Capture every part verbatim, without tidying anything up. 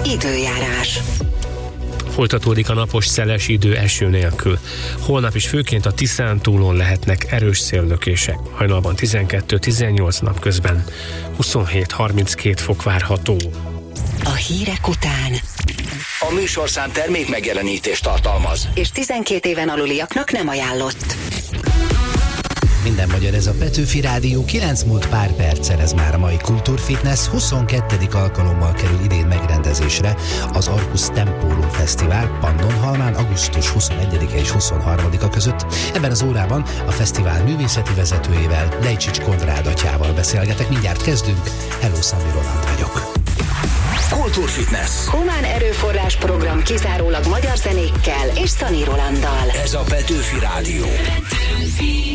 Időjárás. Folytatódik a napos szeles idő eső nélkül. Holnap is főként a Tiszántúlon lehetnek erős szélnökések. Hajnalban tizenkettő-tizennyolc, napközben huszonhét-harminckét fok várható. A hírek után A műsorszám termék megjelenítést tartalmaz, és tizenkét éven aluliaknak nem ajánlott. Minden magyar, ez a Petőfi Rádió, kilenc múlt pár perccel, ez már a mai Kultúrfitness. huszonkettedik alkalommal kerül idén megrendezésre az Arcus Tempórum Fesztivál Pannonhalmán augusztus huszonegyedike és huszonharmadika között. Ebben az órában a fesztivál művészeti vezetőjével, Lejcsics Konrád atyával beszélgetek. Mindjárt kezdünk. Hello, Szami Roland vagyok. Kultúrfitness. Humán erőforrás program kizárólag magyar zenékkel és Szani Rolanddal. Ez a Petőfi Rádió. Petőfi.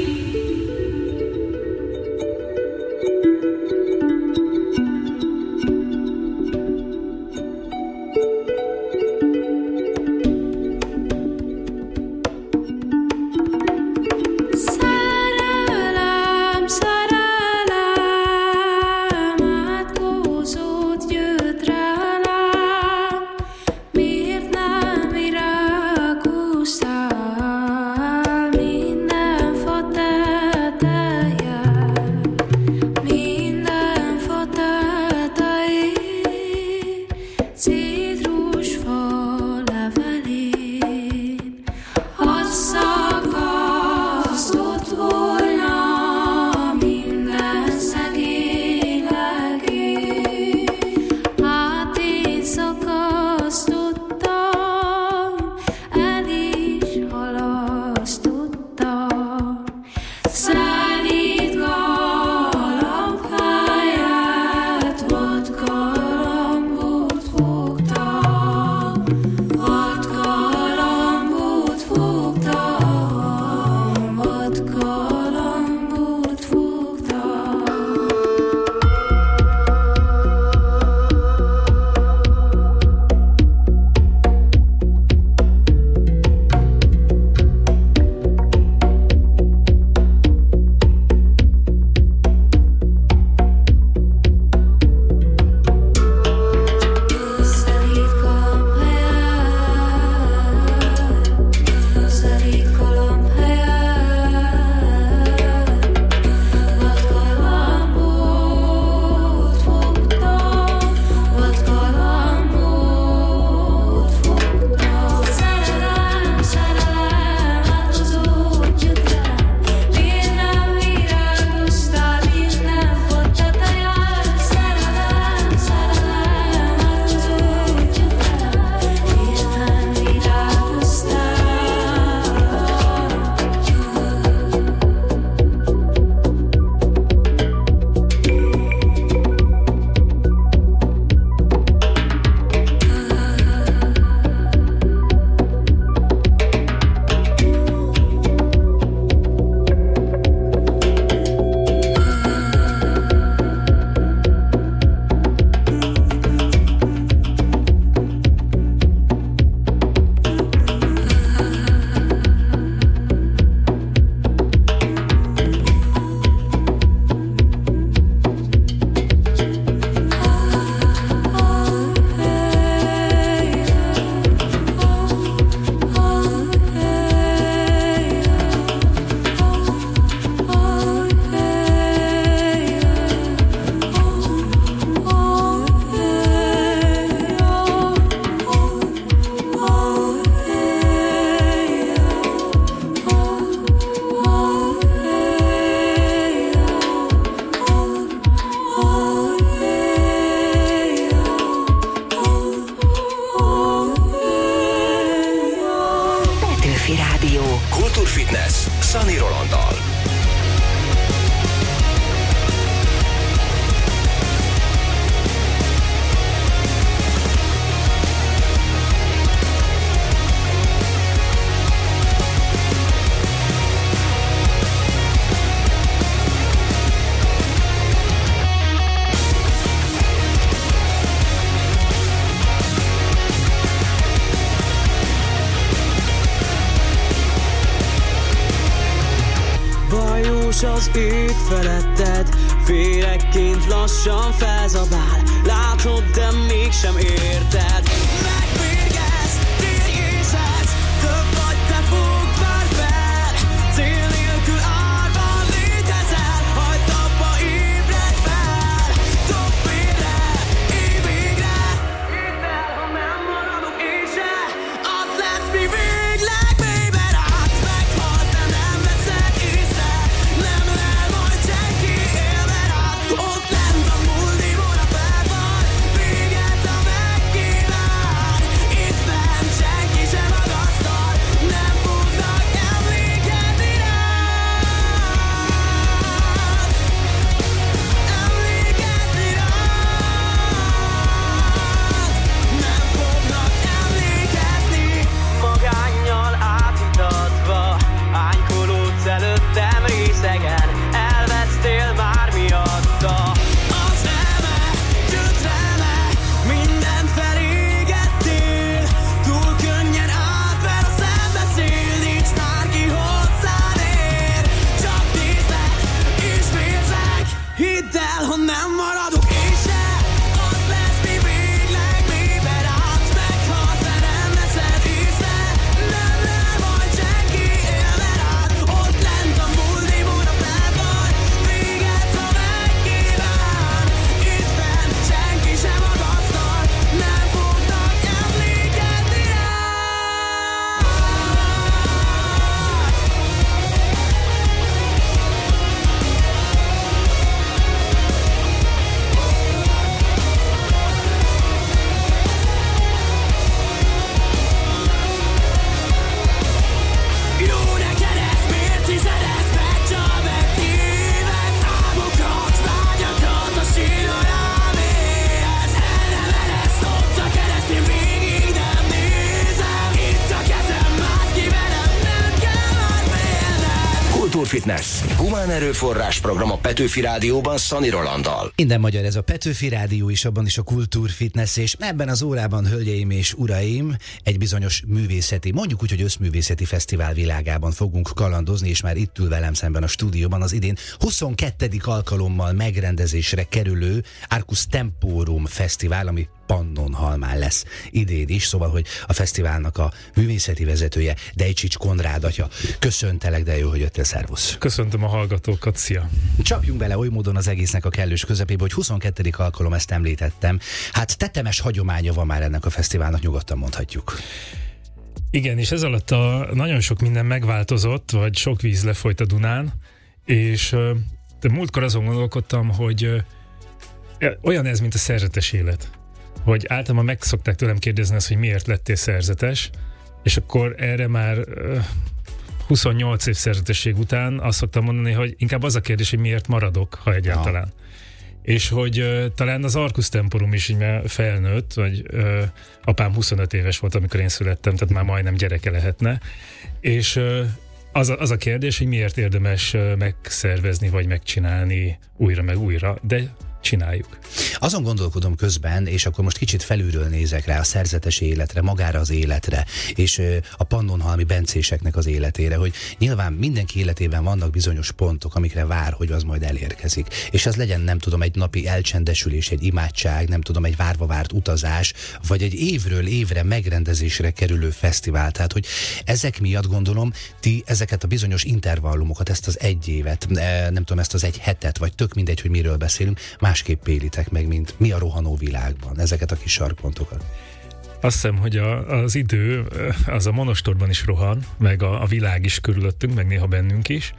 Kultúrfitness Szani Rolanddal. Az ég feletted, féregként lassan felzabál. Látod, de mégsem érted. Megvérgez, térj és ez, több vagy te fogd már fel. Cél nélkül árval létezel, hagyd abba, ébredj fel. Dob félre, élj végre. Hidd el, ha nem maradok én se, az lesz, mi végleg mélyben át. Meghalsz, de nem veszed észre, nem ölel majd senki, élve rád. Ott lent a múldimon a felfal, véget a megkíván. Itt bent senki sem magasztal, nem fognak emlékezni rád. Emlékezni rád. Nem fognak emlékezni. Magánnyal átitatva, ánykolódsz előttem részegen, elvesztél már miatta. Az eme, gyötreme, mindent felégettél, túl könnyen átver a szembeszél, nincs már ki hozzád ér. Csak nézlek és vérzek, hidd el, ha nem maradok én se, az lesz, mi végleg mélyben átsz. Meghalsz, de nem veszed észre, nem lel majd senki, élve rád. Ott lent a múldimon a felfal, véget a megkíván. Itt bent senki sem magasztal, nem fognak emlékezni rád. Jó neked ez, miért hiszed ezt, megcsal, megtéved. Számukra adsz vágyakat, a sírra rám éhez. El nem eresz, ott a keresztén, végig nem nézem. Itt a kezem, mászki velem, nem kell már félned. Kultúrfitness. Humán erőforrás program a Petőfi Rádióban Szani Rolanddal. Minden magyar, ez a Petőfi Rádió, és abban is a Kultúrfitness, és ebben az órában, hölgyeim és uraim, egy bizonyos művészeti, mondjuk úgy, hogy összművészeti fesztivál világában fogunk kalandozni, és már itt ül velem szemben a stúdióban az idén huszonkettedik alkalommal megrendezésre kerülő Arcus Temporum Fesztivál, ami Pannonhalmán lesz idén is, szóval, hogy a fesztiválnak a művészeti vezetője, Dejcsics Konrád atya. Köszöntelek, de jó, hogy jöttél, szervusz. Köszöntöm a hallgatókat, szia! Csapjunk bele oly módon az egésznek a kellős közepébe, hogy huszonkettedik alkalom, ezt említettem. Hát tetemes hagyománya van már ennek a fesztiválnak, nyugodtan mondhatjuk. Igen, és ez alatt a nagyon sok minden megváltozott, vagy sok víz lefolyt a Dunán, és de múltkor azon gondolkodtam, hogy olyan ez, mint a szerzetes élet. Hogy általában meg szokták tőlem kérdezni azt, hogy miért lettél szerzetes, és akkor erre már uh, huszonnyolc év szerzetesség után azt szoktam mondani, hogy inkább az a kérdés, hogy miért maradok, ha egyáltalán. Ja. És hogy uh, talán az Arcus Temporum is így már felnőtt, vagy uh, apám huszonöt éves volt, amikor én születtem, tehát már majdnem gyereke lehetne, és uh, az, a, az a kérdés, hogy miért érdemes uh, megszervezni, vagy megcsinálni újra meg újra, de csináljuk. Azon gondolkodom közben, és akkor most kicsit felülről nézek rá a szerzetes életre, magára az életre, és a pannonhalmi bencéseknek az életére, hogy nyilván mindenki életében vannak bizonyos pontok, amikre vár, hogy az majd elérkezik. És az legyen, nem tudom, egy napi elcsendesülés, egy imádság, nem tudom, egy várva várt utazás, vagy egy évről évre megrendezésre kerülő fesztivál. Tehát, hogy ezek miatt gondolom, ti ezeket a bizonyos intervallumokat, ezt az egy évet, nem tudom, ezt az egy hetet, vagy tök mindegy, hogy miről beszélünk, másképp élitek meg, mint mi a rohanó világban, ezeket a kis sarkpontokat. Azt hiszem, hogy a, az idő, az a monostorban is rohan, meg a, a világ is körülöttünk, meg néha bennünk is,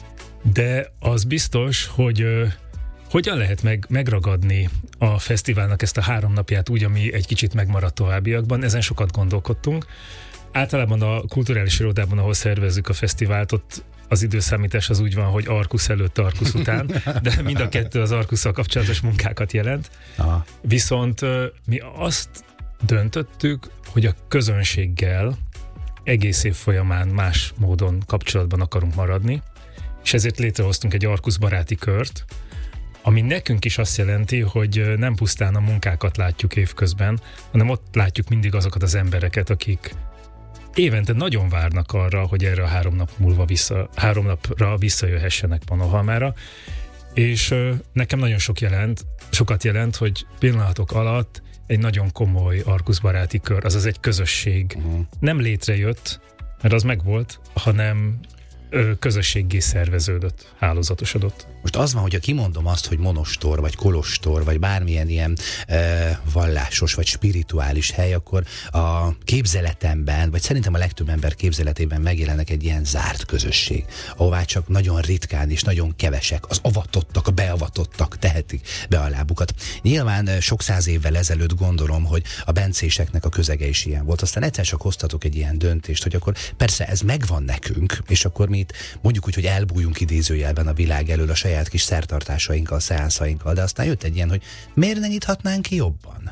de az biztos, hogy uh, hogyan lehet meg, megragadni a fesztiválnak ezt a három napját úgy, ami egy kicsit megmaradt továbbiakban, ezen sokat gondolkodtunk. Általában a kulturális irodában, ahol szervezzük a fesztivált, ott az időszámítás az úgy van, hogy Arcus előtt, Arcus után, de mind a kettő az Arcusszal kapcsolatos munkákat jelent. Aha. Viszont mi azt döntöttük, hogy a közönséggel egész év folyamán más módon kapcsolatban akarunk maradni, és ezért létrehoztunk egy Arcus baráti kört, ami nekünk is azt jelenti, hogy nem pusztán a munkákat látjuk évközben, hanem ott látjuk mindig azokat az embereket, akik évente nagyon várnak arra, hogy erre a három nap múlva vissza, három napra visszajöhessenek Pannonhalmára, És ö, nekem nagyon sok jelent, sokat jelent, hogy pillanatok alatt egy nagyon komoly arkuszbaráti kör, azaz egy közösség uh-huh. nem létrejött, mert az megvolt, hanem ö, közösséggé szerveződött, hálózatosodott. Most az van, hogyha kimondom azt, hogy monostor, vagy kolostor, vagy bármilyen ilyen e, vallásos, vagy spirituális hely, akkor a képzeletemben, vagy szerintem a legtöbb ember képzeletében megjelennek egy ilyen zárt közösség, ahová csak nagyon ritkán és nagyon kevesek, az avatottak, a beavatottak tehetik be a lábukat. Nyilván sok száz évvel ezelőtt gondolom, hogy a bencéseknek a közege is ilyen volt. Aztán egyszer csak hoztatok egy ilyen döntést, hogy akkor persze ez megvan nekünk, és akkor mi itt mondjuk úgy, hogy elbújjunk idézőjelben a világ elől a saját kis szertartásainkkal, szeánszainkkal, de aztán jött egy ilyen, hogy miért ne nyithatnánk ki jobban?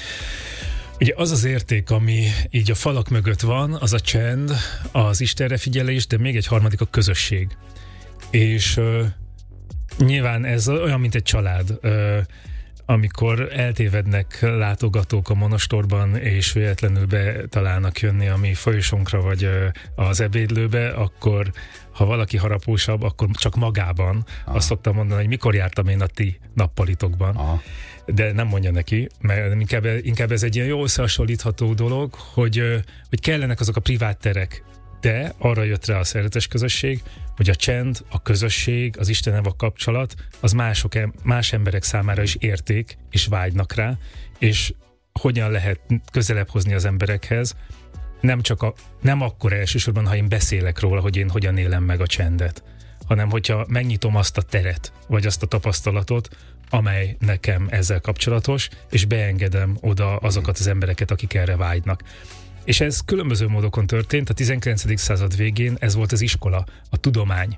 Ugye az az érték, ami így a falak mögött van, az a csend, az Istenre figyelés, de még egy harmadik a közösség. És uh, nyilván ez olyan, mint egy család. Uh, amikor eltévednek látogatók a monostorban, és véletlenül betalálnak jönni a mi folyosónkra, vagy uh, az ebédlőbe, akkor ha valaki harapósabb, akkor csak magában. Aha. Azt szoktam mondani, hogy mikor jártam én a ti nappalitokban. Aha. De nem mondja neki, mert inkább, inkább ez egy ilyen jó összehasonlítható dolog, hogy, hogy kellenek azok a privát terek, de arra jött rá a szeretes közösség, hogy a csend, a közösség, az Istennel a kapcsolat, az mások, más emberek számára is érték, és vágynak rá, és hogyan lehet közelebb hozni az emberekhez, nem csak a, nem akkor elsősorban, ha én beszélek róla, hogy én hogyan élem meg a csendet, hanem hogyha megnyitom azt a teret, vagy azt a tapasztalatot, amely nekem ezzel kapcsolatos, és beengedem oda azokat az embereket, akik erre vágynak. És ez különböző módokon történt, a tizenkilencedik század végén ez volt az iskola, a tudomány,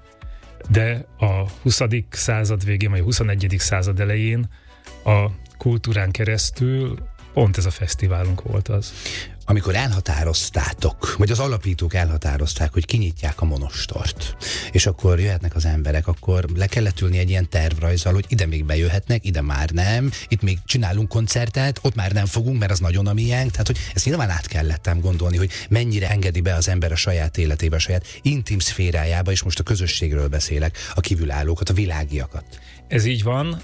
de a huszadik század végén, vagy a huszonegyedik század elején a kultúrán keresztül pont ez a fesztiválunk volt az. Amikor elhatároztátok, vagy az alapítók elhatározták, hogy kinyitják a monostort, és akkor jöhetnek az emberek, akkor le kellett ülni egy ilyen tervrajzzal, hogy ide még bejöhetnek, ide már nem, itt még csinálunk koncertet, ott már nem fogunk, mert az nagyon a miénk. Tehát, hogy ezt nyilván át kellettem gondolni, hogy mennyire engedi be az ember a saját életébe, a saját intim szférájába, és most a közösségről beszélek, a kívülállókat, a világiakat. Ez így van,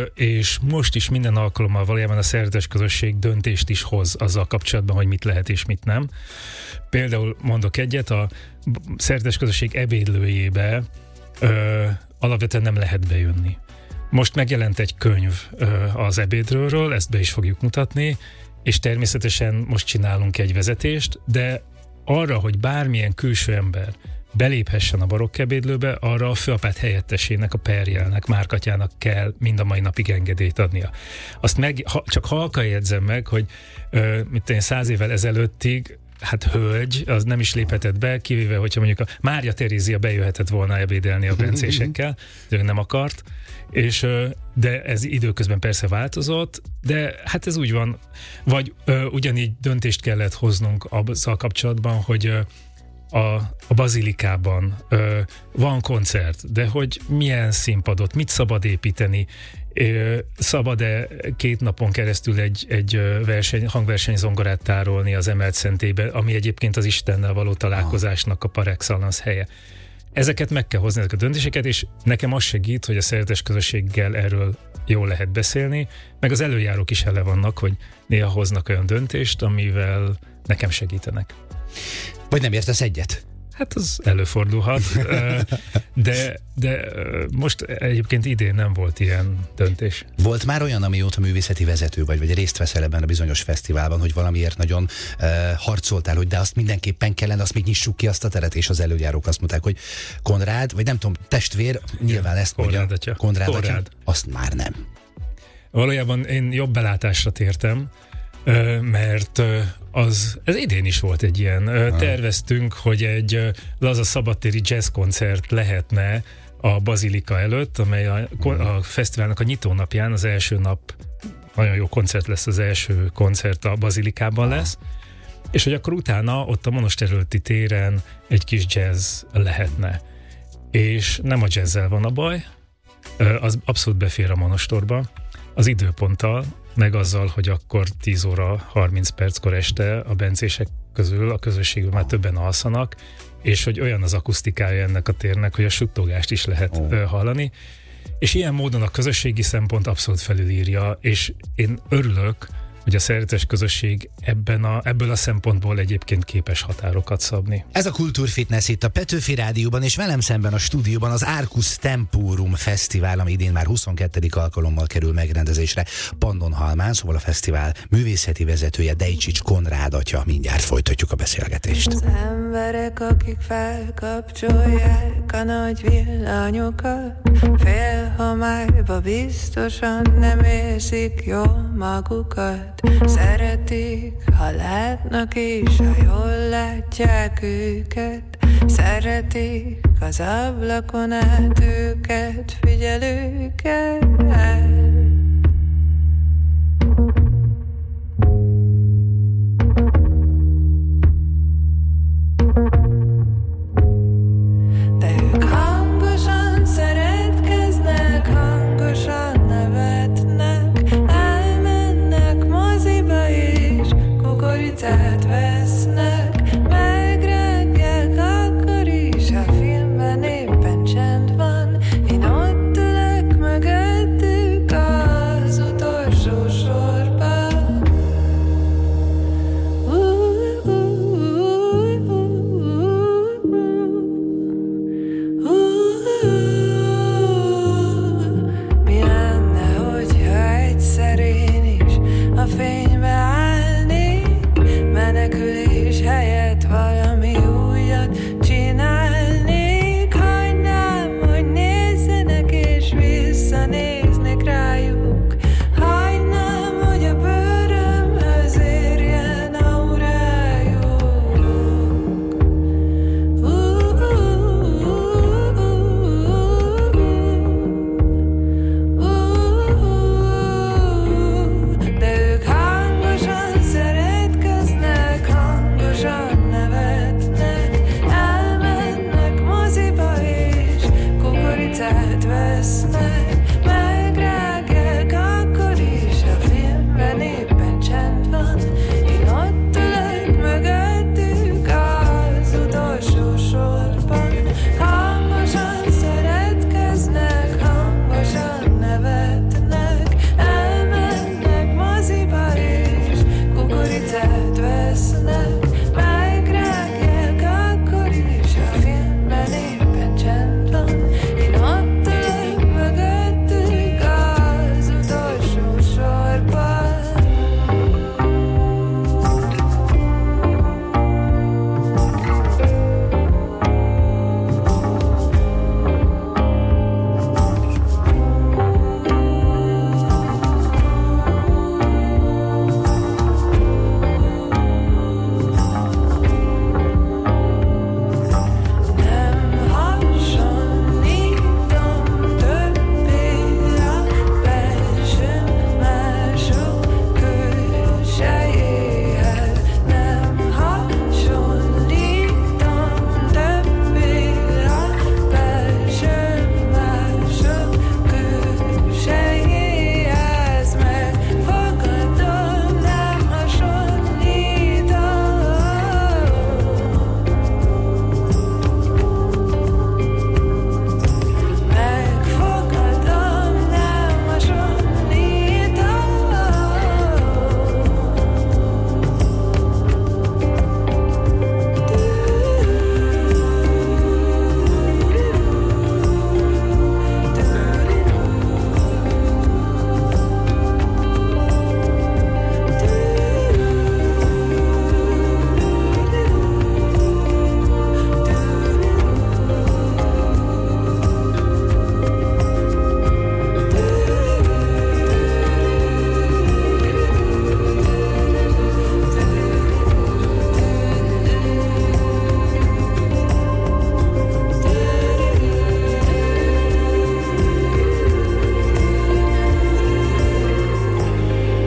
és most is minden alkalommal valójában a szeretes közösség döntést is hoz azzal kapcsolatban, hogy mit lehet és mit nem. Például mondok egyet, a szeretes közösség ebédlőjébe ö, alapvetően nem lehet bejönni. Most megjelent egy könyv ö, az ebédről, ezt be is fogjuk mutatni, és természetesen most csinálunk egy vezetést, de arra, hogy bármilyen külső ember beléphessen a barokk ebédlőbe, arra a főapát helyettesének, a perjelnek, Márkatyának kell mind a mai napig engedélyt adnia. Azt meg, ha, csak halkan jegyzem meg, hogy ö, mit én száz évvel ezelőttig, hát hölgy, az nem is léphetett be, kivéve, hogyha mondjuk a Mária Terézia bejöhetett volna ebédelni a bencésekkel, de nem akart, és, de ez időközben persze változott, de hát ez úgy van, vagy ö, ugyanígy döntést kellett hoznunk azzal kapcsolatban, hogy A, a bazilikában ö, van koncert, de hogy milyen színpadot, mit szabad építeni, ö, szabad-e két napon keresztül egy, egy verseny, hangverseny zongorát tárolni az emelt szentélybe, ami egyébként az Istennel való találkozásnak a par excellence helye. Ezeket meg kell hozni, ezek a döntéseket, és nekem az segít, hogy a szeretes közösséggel erről jól lehet beszélni, meg az előjárók is ele vannak, hogy néha hoznak olyan döntést, amivel nekem segítenek. Vagy nem értesz egyet? Hát az előfordulhat, de, de most egyébként idén nem volt ilyen döntés. Volt már olyan, amióta művészeti vezető vagy, vagy részt veszel ebben a bizonyos fesztiválban, hogy valamiért nagyon uh, harcoltál, hogy de azt mindenképpen kellene, azt még nyissuk ki azt a teret, és az előjárók azt mondták, hogy Konrád, vagy nem tudom, testvér, nyilván ezt mondja. Konrád atya. Konrád atya. Konrád. Azt már nem. Valójában én jobb belátásra tértem, mert az, ez idén is volt egy ilyen. Terveztünk, hogy egy laza szabadtéri jazzkoncert lehetne a Bazilika előtt, amely a, a fesztiválnak a nyitónapján, az első nap nagyon jó koncert lesz, az első koncert a Bazilikában lesz, és hogy akkor utána ott a Monostor előtti téren egy kis jazz lehetne. És nem a jazzzel van a baj, az abszolút befér a Monostorba, az időponttal, meg azzal, hogy akkor tíz óra harminc perckor este a bencések közül a közösségben már többen alszanak, és hogy olyan az akusztikája ennek a térnek, hogy a suttogást is lehet oh. hallani. És ilyen módon a közösségi szempont abszolút felülírja, és én örülök, hogy a szerzetes közösség ebben a, ebből a szempontból egyébként képes határokat szabni. Ez a Kultúrfitness itt a Petőfi Rádióban, és velem szemben a stúdióban az Arcus Temporum Fesztivál, ami idén már huszonkettedik alkalommal kerül megrendezésre Pannonhalmán, szóval a fesztivál művészeti vezetője Dejcsics Konrád atya. Mindjárt folytatjuk a beszélgetést. Az emberek, akik felkapcsolják a nagy villanyokat, fél homályba biztosan nem érzik jól magukat. Szeretik, ha látnak is, ha jól látják őket. Szeretik az ablakon át őket, figyelőket. De ők hangosan szeretkeznek, hangosan nevetnek, elmennek moziba és kukoricát vesznek, megrágják akkor is, ha filmben éppen csend van. Én ott ülök mögöttük az utolsó sorban. Uh, uh, uh, uh, uh, uh. Mi lenne, hogyha egyszer én is a fénybe állnék, menekülés helyett valami újat csinálnék. Hagynám, hogy nézzenek és visszanéznek rájuk. Hagynám, hogy a bőrömhöz érjen aurájuk. Uh, uh, uh, uh, uh, uh. De ők hangosan szeretkeznek, hangosan nevetnek, elmennek moziba és kukoricát vesznek, megrágják akkor is, a filmben éppen csend van. Én ott ülök mögöttük az utolsó sorban. Hangosan szeretkeznek, hangosan nevetnek, elmennek moziba és kukoricát vesznek, megrágják akkor is, a filmben éppen csend van. Én ott ülök mögöttük az utolsó sorban. Nem hasonlítom többé a belsőm mások külsejéhez. Nem hasonlítom többé a belsőm mások külsejéhez. Megfogadom, nem hasonlítom. Megfogadom, nem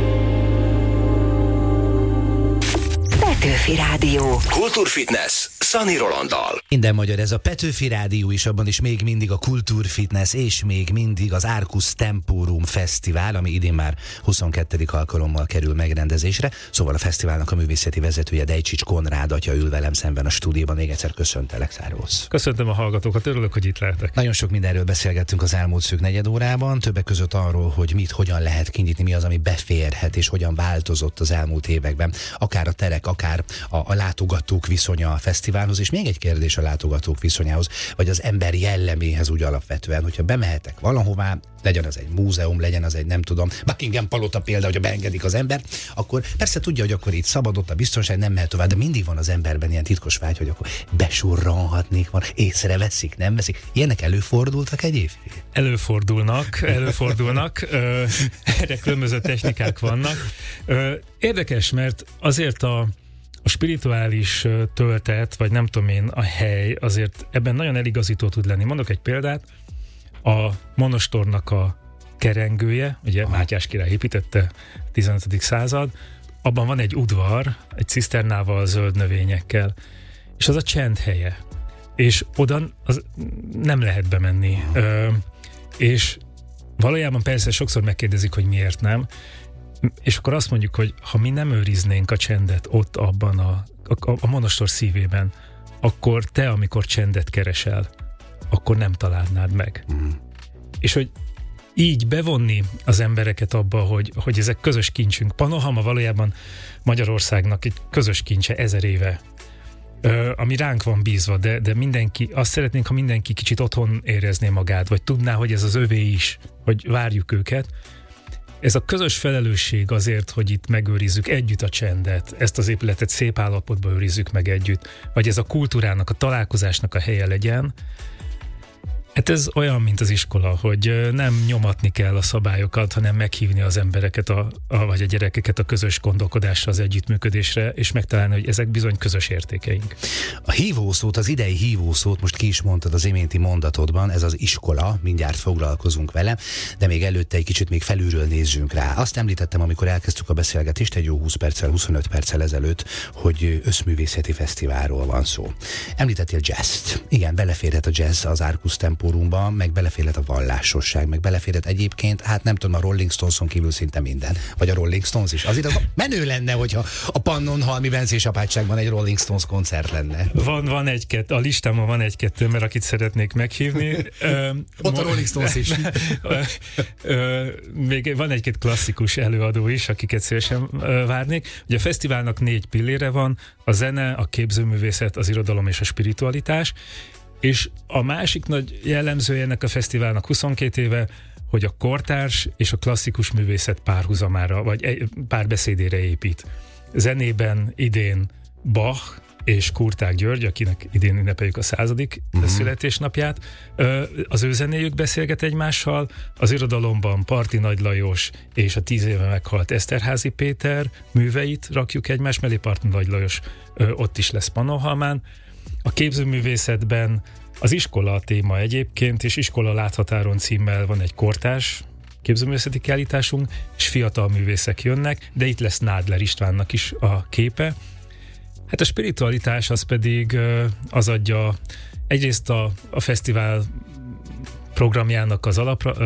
Petőfi Rádió. Kultúrfitness Sunny Rolanddal. Minden magyar, ez a Petőfi Rádió is, abban is még mindig a Kultúrfitness, és még mindig az Arcus Temporum Fesztivál, ami idén már huszonkettedik alkalommal kerül megrendezésre. Szóval a fesztiválnak a művészeti vezetője, Dejcsics Konrád atya ül velem szemben a stúdióban. Még egyszer köszöntelek, Szárósz. Köszöntöm a hallgatókat, örülök, hogy itt lehetek. Nagyon sok mindenről beszélgettünk az elmúlt szűk negyed órában, többek között arról, hogy mit, hogyan lehet kinyitni, mi az, ami beférhet, és hogyan változott az elmúlt években, akár a terek, akár a, a látogatók viszonya a fesztiválhoz, és még egy kérdés a látogatók viszonyához, vagy az ember jelleméhez úgy alapvetően, hogyha bemehetek valahová, legyen az egy múzeum, legyen az egy, nem tudom, Buckingham palota például, hogyha beengedik az ember, akkor persze tudja, hogy akkor itt szabad, ott a biztonság, nem mehet tovább, de mindig van az emberben ilyen titkos vágy, hogy akkor besurranhatnék, van, észreveszik, nem veszik. Ilyenek előfordultak egyébként? Előfordulnak, előfordulnak, ö, erre különböző technikák vannak. Ö, érdekes, mert azért a A spirituális töltet, vagy nem tudom én, a hely azért ebben nagyon eligazító tud lenni. Mondok egy példát, a monostornak a kerengője, ugye Aha. Mátyás király építette, tizenötödik század, abban van egy udvar, egy ciszternával, zöld növényekkel, és az a csend helye. És oda az nem lehet bemenni. Ö, és valójában persze sokszor megkérdezik, hogy miért nem, és akkor azt mondjuk, hogy ha mi nem őriznénk a csendet ott abban a, a, a monostor szívében, akkor te, amikor csendet keresel, akkor nem találnád meg. Mm. És hogy így bevonni az embereket abba, hogy, hogy ezek közös kincsünk. Panohama valójában Magyarországnak egy közös kincse ezer éve, ö, ami ránk van bízva, de, de mindenki, azt szeretnénk, ha mindenki kicsit otthon érezné magát, vagy tudná, hogy ez az övé is, hogy várjuk őket. Ez a közös felelősség azért, hogy itt megőrizzük együtt a csendet, ezt az épületet szép állapotban őrizzük meg együtt, vagy ez a kultúrának, a találkozásnak a helye legyen. Hát ez olyan, mint az iskola, hogy nem nyomatni kell a szabályokat, hanem meghívni az embereket, a, a, vagy a gyerekeket a közös gondolkodásra, az együttműködésre, és megtalálni, hogy ezek bizony közös értékeink. A hívószót, az idei hívószót most ki is mondtad az iménti mondatodban, ez az iskola, mindjárt foglalkozunk vele, de még előtte egy kicsit még felülről nézzünk rá. Azt említettem, amikor elkezdtük a beszélgetést egy jó húsz perccel, huszonöt perccel ezelőtt, hogy összművészeti fesztiválról van szó. Említettél jazzt. Igen, beleférhet a jazz az Arcus Temporumba, meg beleférhet a vallásosság, meg beleférhet egyébként, hát nem tudom, a Rolling Stoneson kívül szinte minden. Vagy a Rolling Stones is. Azért az menő lenne, hogyha a Pannonhalmi Bencés apátságban egy Rolling Stones koncert lenne. Van, van egy-kettő, a listámon van egy-kettő, mert akit szeretnék meghívni. Ö, Ott a Rolling Stones is. ö, ö, még van egy-két klasszikus előadó is, akiket szívesen várnék. Ugye a fesztiválnak négy pillére van, a zene, a képzőművészet, az irodalom és a spiritualitás. És a másik nagy jellemzője ennek a fesztiválnak huszonkét éve, hogy a kortárs és a klasszikus művészet párhuzamára, vagy egy párbeszédére épít. Zenében idén Bach és Kurták György, akinek idén ünnepeljük a századik uh-huh. születésnapját, az ő zenéjük beszélget egymással, az irodalomban Parti Nagy Lajos és a tíz éve meghalt Eszterházy Péter műveit rakjuk egymás mellé, Parti Nagy Lajos ott is lesz Pannonhalmán. A képzőművészetben az iskola a téma egyébként, és Iskola láthatáron címmel van egy kortárs képzőművészeti kiállításunk, és fiatal művészek jönnek, de itt lesz Nádler Istvánnak is a képe. Hát a spiritualitás az pedig az adja egyrészt a, a fesztivál programjának az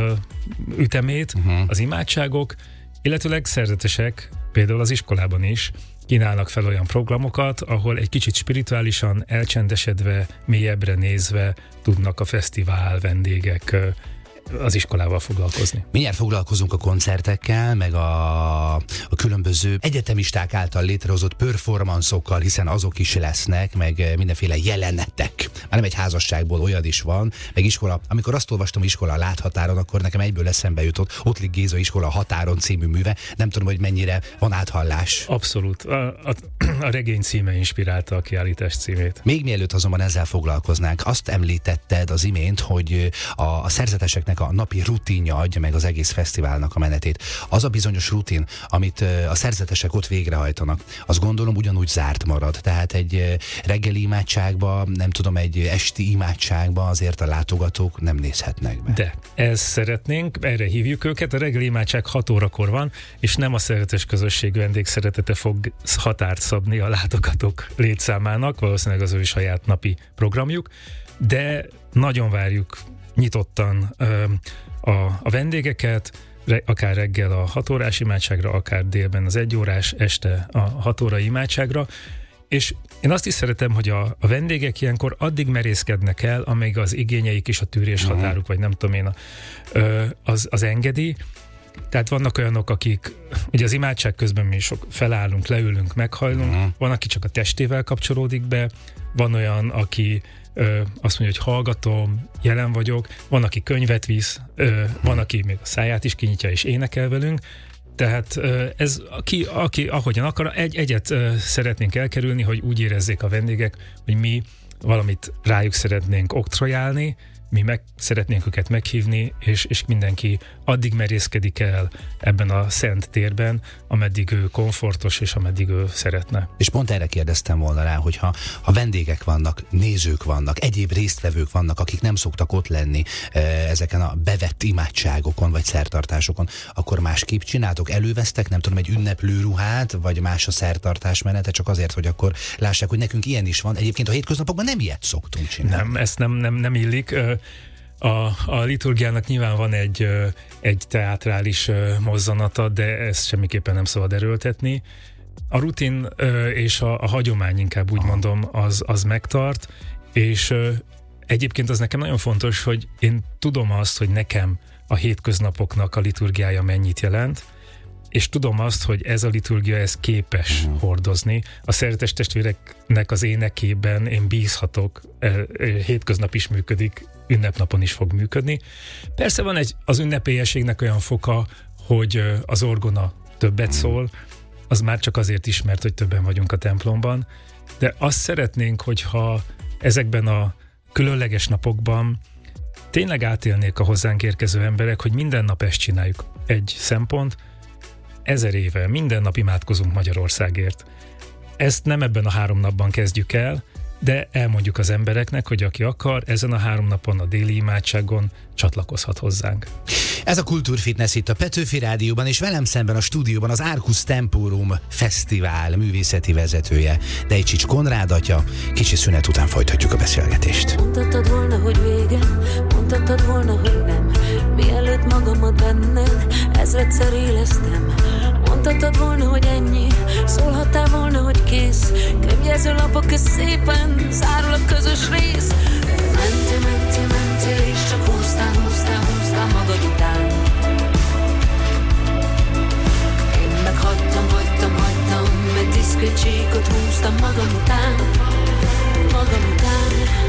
alapütemét, uh-huh. az imádságok, illetőleg szerzetesek, például az iskolában is kínálnak fel olyan programokat, ahol egy kicsit spirituálisan, elcsendesedve, mélyebbre nézve tudnak a fesztivál vendégek az iskolával foglalkozni. Mindjárt foglalkozunk a koncertekkel, meg a, a különböző egyetemisták által létrehozott performanszokkal, hiszen azok is lesznek, meg mindenféle jelenetek. Már nem egy házasságból olyan is van, meg iskola. Amikor azt olvastam, iskola a láthatáron, akkor nekem egyből eszembe jutott Ottlik Géza Iskola a határon című műve. Nem tudom, hogy mennyire van áthallás. Abszolút. A, a, a regény címe inspirálta a kiállítás címét. Még mielőtt azonban ezzel foglalkoznánk, azt említetted az imént, hogy a, a szerzetesek vendégeknek a napi rutinja adja meg az egész fesztiválnak a menetét. Az a bizonyos rutin, amit a szerzetesek ott végrehajtanak, azt gondolom ugyanúgy zárt marad. Tehát egy reggeli imádságba, nem tudom, egy esti imádságba azért a látogatók nem nézhetnek be. De ezt szeretnénk, erre hívjuk őket, a reggeli imádság hat órakor van, és nem a szeretes közösség vendégszeretete fog határt szabni a látogatók létszámának, valószínűleg az ő saját napi programjuk, de nagyon várjuk nyitottan ö, a, a vendégeket, re, akár reggel a hat órás imádságra, akár délben az egy órás, este a hat órai imádságra, és én azt is szeretem, hogy a, a vendégek ilyenkor addig merészkednek el, amíg az igényeik és a tűrés határuk, vagy nem tudom én, a, ö, az, az engedi. Tehát vannak olyanok, akik, ugye az imádság közben mi sok felállunk, leülünk, meghajlunk, uh-huh. van, aki csak a testével kapcsolódik be, van olyan, aki ö, azt mondja, hogy hallgatom, jelen vagyok, van, aki könyvet visz, ö, van, aki még a száját is kinyitja és énekel velünk, tehát ö, ez, aki, aki ahogyan akar, egy, egyet ö, szeretnénk elkerülni, hogy úgy érezzék a vendégek, hogy mi valamit rájuk szeretnénk oktrojálni, mi meg szeretnénk őket meghívni, és, és mindenki addig merészkedik el ebben a szent térben, ameddig ő komfortos, és ameddig ő szeretne. És pont erre kérdeztem volna rá, hogy ha, ha vendégek vannak, nézők vannak, egyéb résztvevők vannak, akik nem szoktak ott lenni e, ezeken a bevett imádságokon, vagy szertartásokon, akkor másképp csináltok? Elővesztek, nem tudom, egy ünneplő ruhát, vagy más a szertartás menete, csak azért, hogy akkor lássák, hogy nekünk ilyen is van. Egyébként a hétköznapokban nem ilyet szoktunk csinálni. Nem, ezt nem, nem, nem illik. A, a liturgiának nyilván van egy, egy teátrális mozzanata, de ezt semmiképpen nem szabad erőltetni. A rutin és a, a hagyomány, inkább úgy mondom, az, az megtart, és egyébként az nekem nagyon fontos, hogy én tudom azt, hogy nekem a hétköznapoknak a liturgiája mennyit jelent, és tudom azt, hogy ez a liturgia, ez képes uh-huh. hordozni. A szeretes testvéreknek az énekében én bízhatok, hétköznap is működik, ünnepnapon is fog működni. Persze van egy, az ünnepélyességnek olyan foka, hogy az orgona többet szól, az már csak azért ismert, hogy többen vagyunk a templomban, de azt szeretnénk, hogyha ezekben a különleges napokban tényleg átélnék a hozzánk érkező emberek, hogy minden nap ezt csináljuk. Egy szempont, ezer éve minden nap imádkozunk Magyarországért. Ezt nem ebben a három napban kezdjük el, de elmondjuk az embereknek, hogy aki akar, ezen a három napon a déli imádságon csatlakozhat hozzánk. Ez a Kultúrfitness itt a Petőfi Rádióban, és velem szemben a stúdióban az Arcus Temporum Fesztivál művészeti vezetője, Dejcsics Konrád atya. Kicsi szünet után folytatjuk a beszélgetést. Mondhattad volna, hogy vége, mondhattad volna, hogy nem. Mielőtt magamat benned ezredszer éleztem. Mondhattad volna, hogy ennyi, szólhattál volna, hogy kész. Könyvjelző lapok közt szépen zárul a közös rész. Mentél, mentél, mentél, és csak húztál, húztál, húztál magad után. Én meg hagytam, hagytam, hagytam, meg diszkrét csíkot húztam magam után, magam után.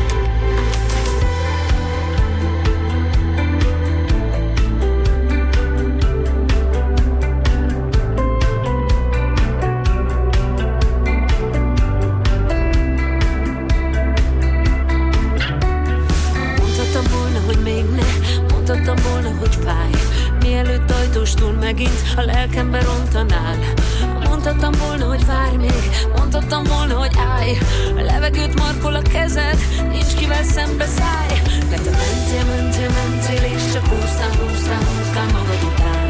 Mondhattam volna, hogy fáj, mielőtt ajtóstól megint a lelkembe rontanál. Mondhattam volna, hogy várj még, mondhattam volna, hogy állj. A levegőt markol a kezed, nincs kivel szembe szállj. De te mentél, mentél, mentél, és csak húztál, húztál, húztál magad után.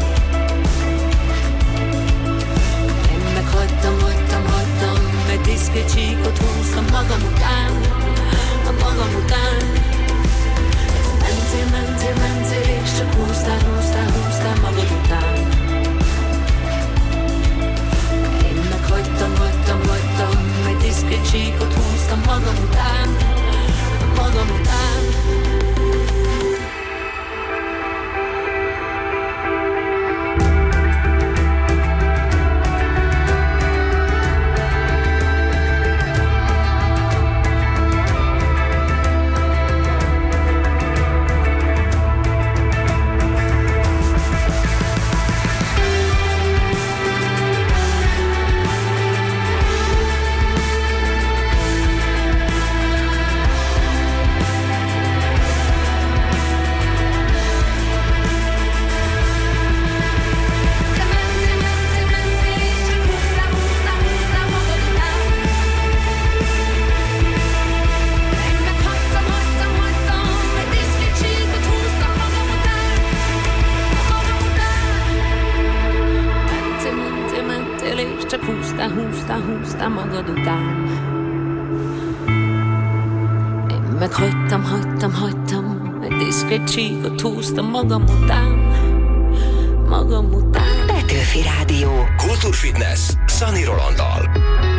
Én meg hagytam, hagytam, hagytam, meg diszkrét csíkot húztam magam után, magam után. Mentél, mentél, mentél, és csak húztál, húztál, húztál magad után. Én meg hagytam, hagytam, hagytam, egy diszkrét csíkot húztam magam után, magam után. húztál magad után. Én meg hagytam, hagytam, hagytam, egy diszkrét csíkot húztam magam után, magam után. Petőfi Rádió. Kultúrfitness Sunny Rolanddal.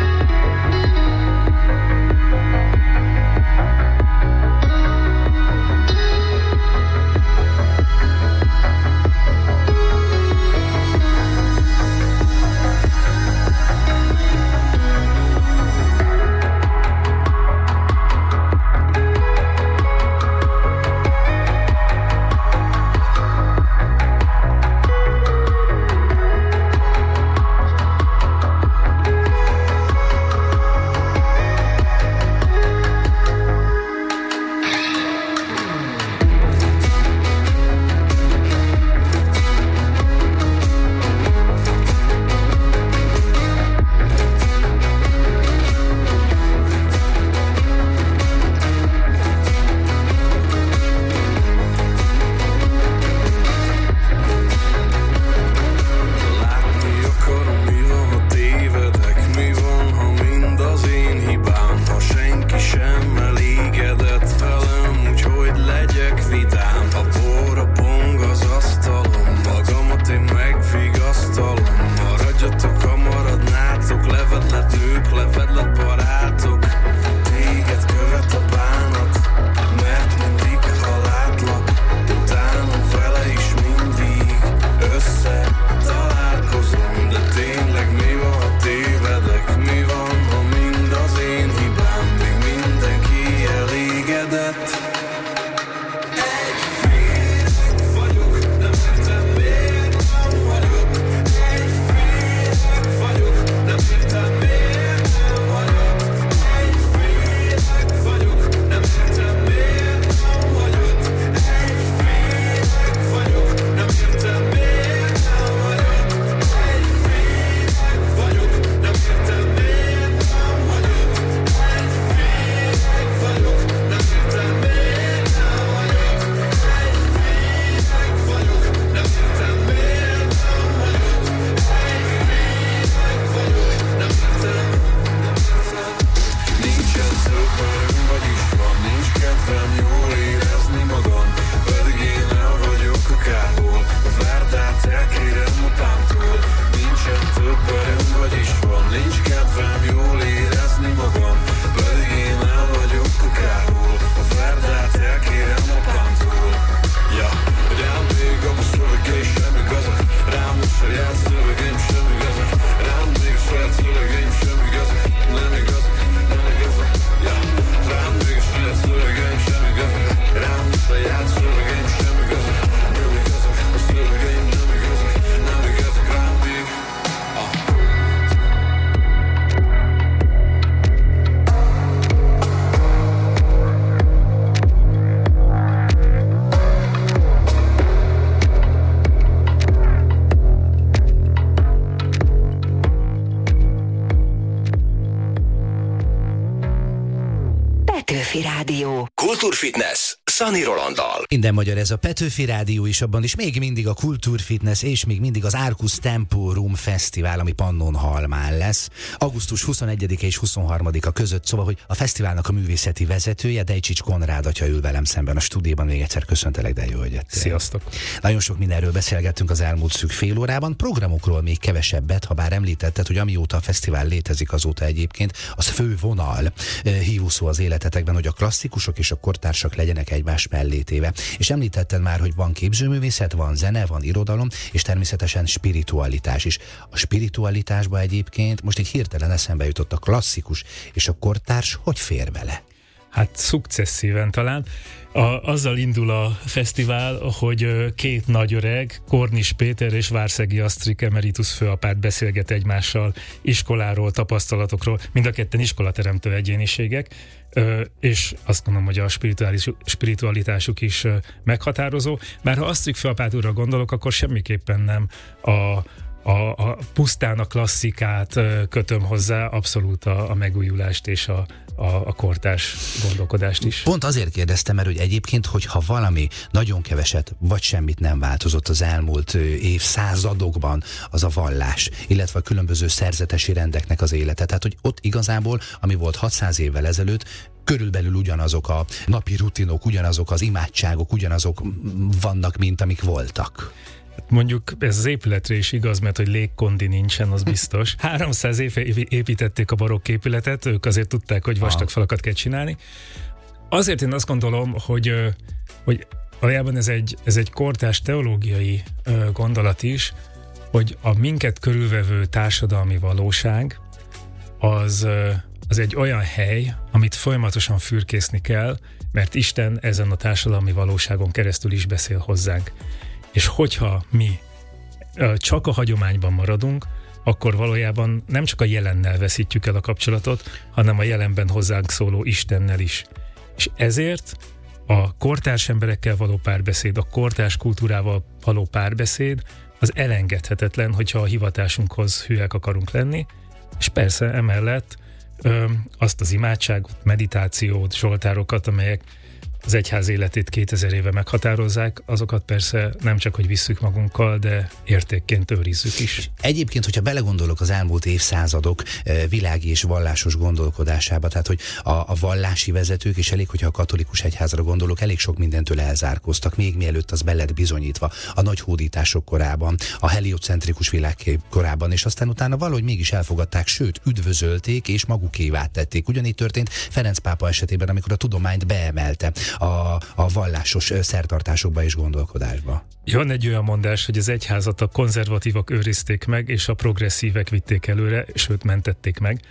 Petőfi Rádió. Kultúrfitness Sunny Rolanddal. Minden magyar, ez a Petőfi Rádió is, abban is még mindig a Kultúrfitness és még mindig az Arcus Temporum Fesztivál, ami Pannonhalmán lesz. augusztus huszonegyedike és huszonharmadika között, szóval, hogy a fesztiválnak a művészeti vezetője, Dejcsics Konrád atya ül velem szemben a stúdióban. Még egyszer köszöntelek, de jó, hogy jöttél. Sziasztok! Nagyon sok mindenről beszélgettünk az elmúlt szűk fél órában, programokról még kevesebbet, ha bár említetted, hogy amióta a fesztivál létezik, azóta egyébként az fő vonal hívószó az életetekben, hogy a klasszikusok és a kortársak legyenek egymás mellé téve. És említetted már, hogy van képzőművészet, van zene, van irodalom, és természetesen spiritualitás is. A spiritualitásba egyébként most így hirtelen eszembe jutott a klasszikus és a kortárs, hogy fér bele? Hát szukcesszíven talán. A, azzal indul a fesztivál, hogy két nagy öreg, Kornis Péter és Várszegi Asztrik emeritus főapát beszélget egymással iskoláról, tapasztalatokról, mind a ketten iskolateremtő egyéniségek, és azt gondolom, hogy a spiritualitásuk is meghatározó. Bár ha Asztrik főapát úrra gondolok, akkor semmiképpen nem a a, a pusztán a klasszikát ö, kötöm hozzá, abszolút a, a megújulást és a, a, a kortárs gondolkodást is. Pont azért kérdeztem, mert hogy egyébként, hogyha valami nagyon keveset vagy semmit nem változott az elmúlt ö, évszázadokban, az a vallás, illetve a különböző szerzetesi rendeknek az élete. Tehát, hogy ott igazából, ami volt hatszáz évvel ezelőtt, körülbelül ugyanazok a napi rutinok, ugyanazok az imádságok, ugyanazok vannak, mint amik voltak. Mondjuk ez az épületre is igaz, mert hogy légkondi nincsen, az biztos. háromszáz éve építették a barokk épületet, ők azért tudták, hogy vastag falakat kell csinálni. Azért én azt gondolom, hogy, hogy valójában ez egy, ez egy kortárs teológiai gondolat is, hogy a minket körülvevő társadalmi valóság az, az egy olyan hely, amit folyamatosan fürkészni kell, mert Isten ezen a társadalmi valóságon keresztül is beszél hozzánk. És hogyha mi csak a hagyományban maradunk, akkor valójában nem csak a jelennel veszítjük el a kapcsolatot, hanem a jelenben hozzánk szóló Istennel is. És ezért a kortárs emberekkel való párbeszéd, a kortárs kultúrával való párbeszéd az elengedhetetlen, hogyha a hivatásunkhoz hűek akarunk lenni, és persze emellett ö, azt az imádságot, meditációt, zsoltárokat, amelyek az egyház életét kétezer éve meghatározzák, azokat persze nem csak, hogy visszük magunkkal, de értékként őrizzük is. Egyébként, hogyha belegondolok az elmúlt évszázadok világi és vallásos gondolkodásába, tehát, hogy a, a vallási vezetők, és elég, hogyha a katolikus egyházra gondolok, elég sok mindentől elzárkóztak, még mielőtt az be lett bizonyítva a nagy hódítások korában, a heliocentrikus világkép korában, és aztán utána valahogy mégis elfogadták, sőt, üdvözölték és magukévá tették. Ugyanígy történt Ferenc pápa esetében, amikor a tudományt beemelte a, a vallásos szertartásokba és gondolkodásba. Van egy olyan mondás, hogy az egyházat a konzervatívak őrizték meg, és a progresszívek vitték előre, sőt mentették meg.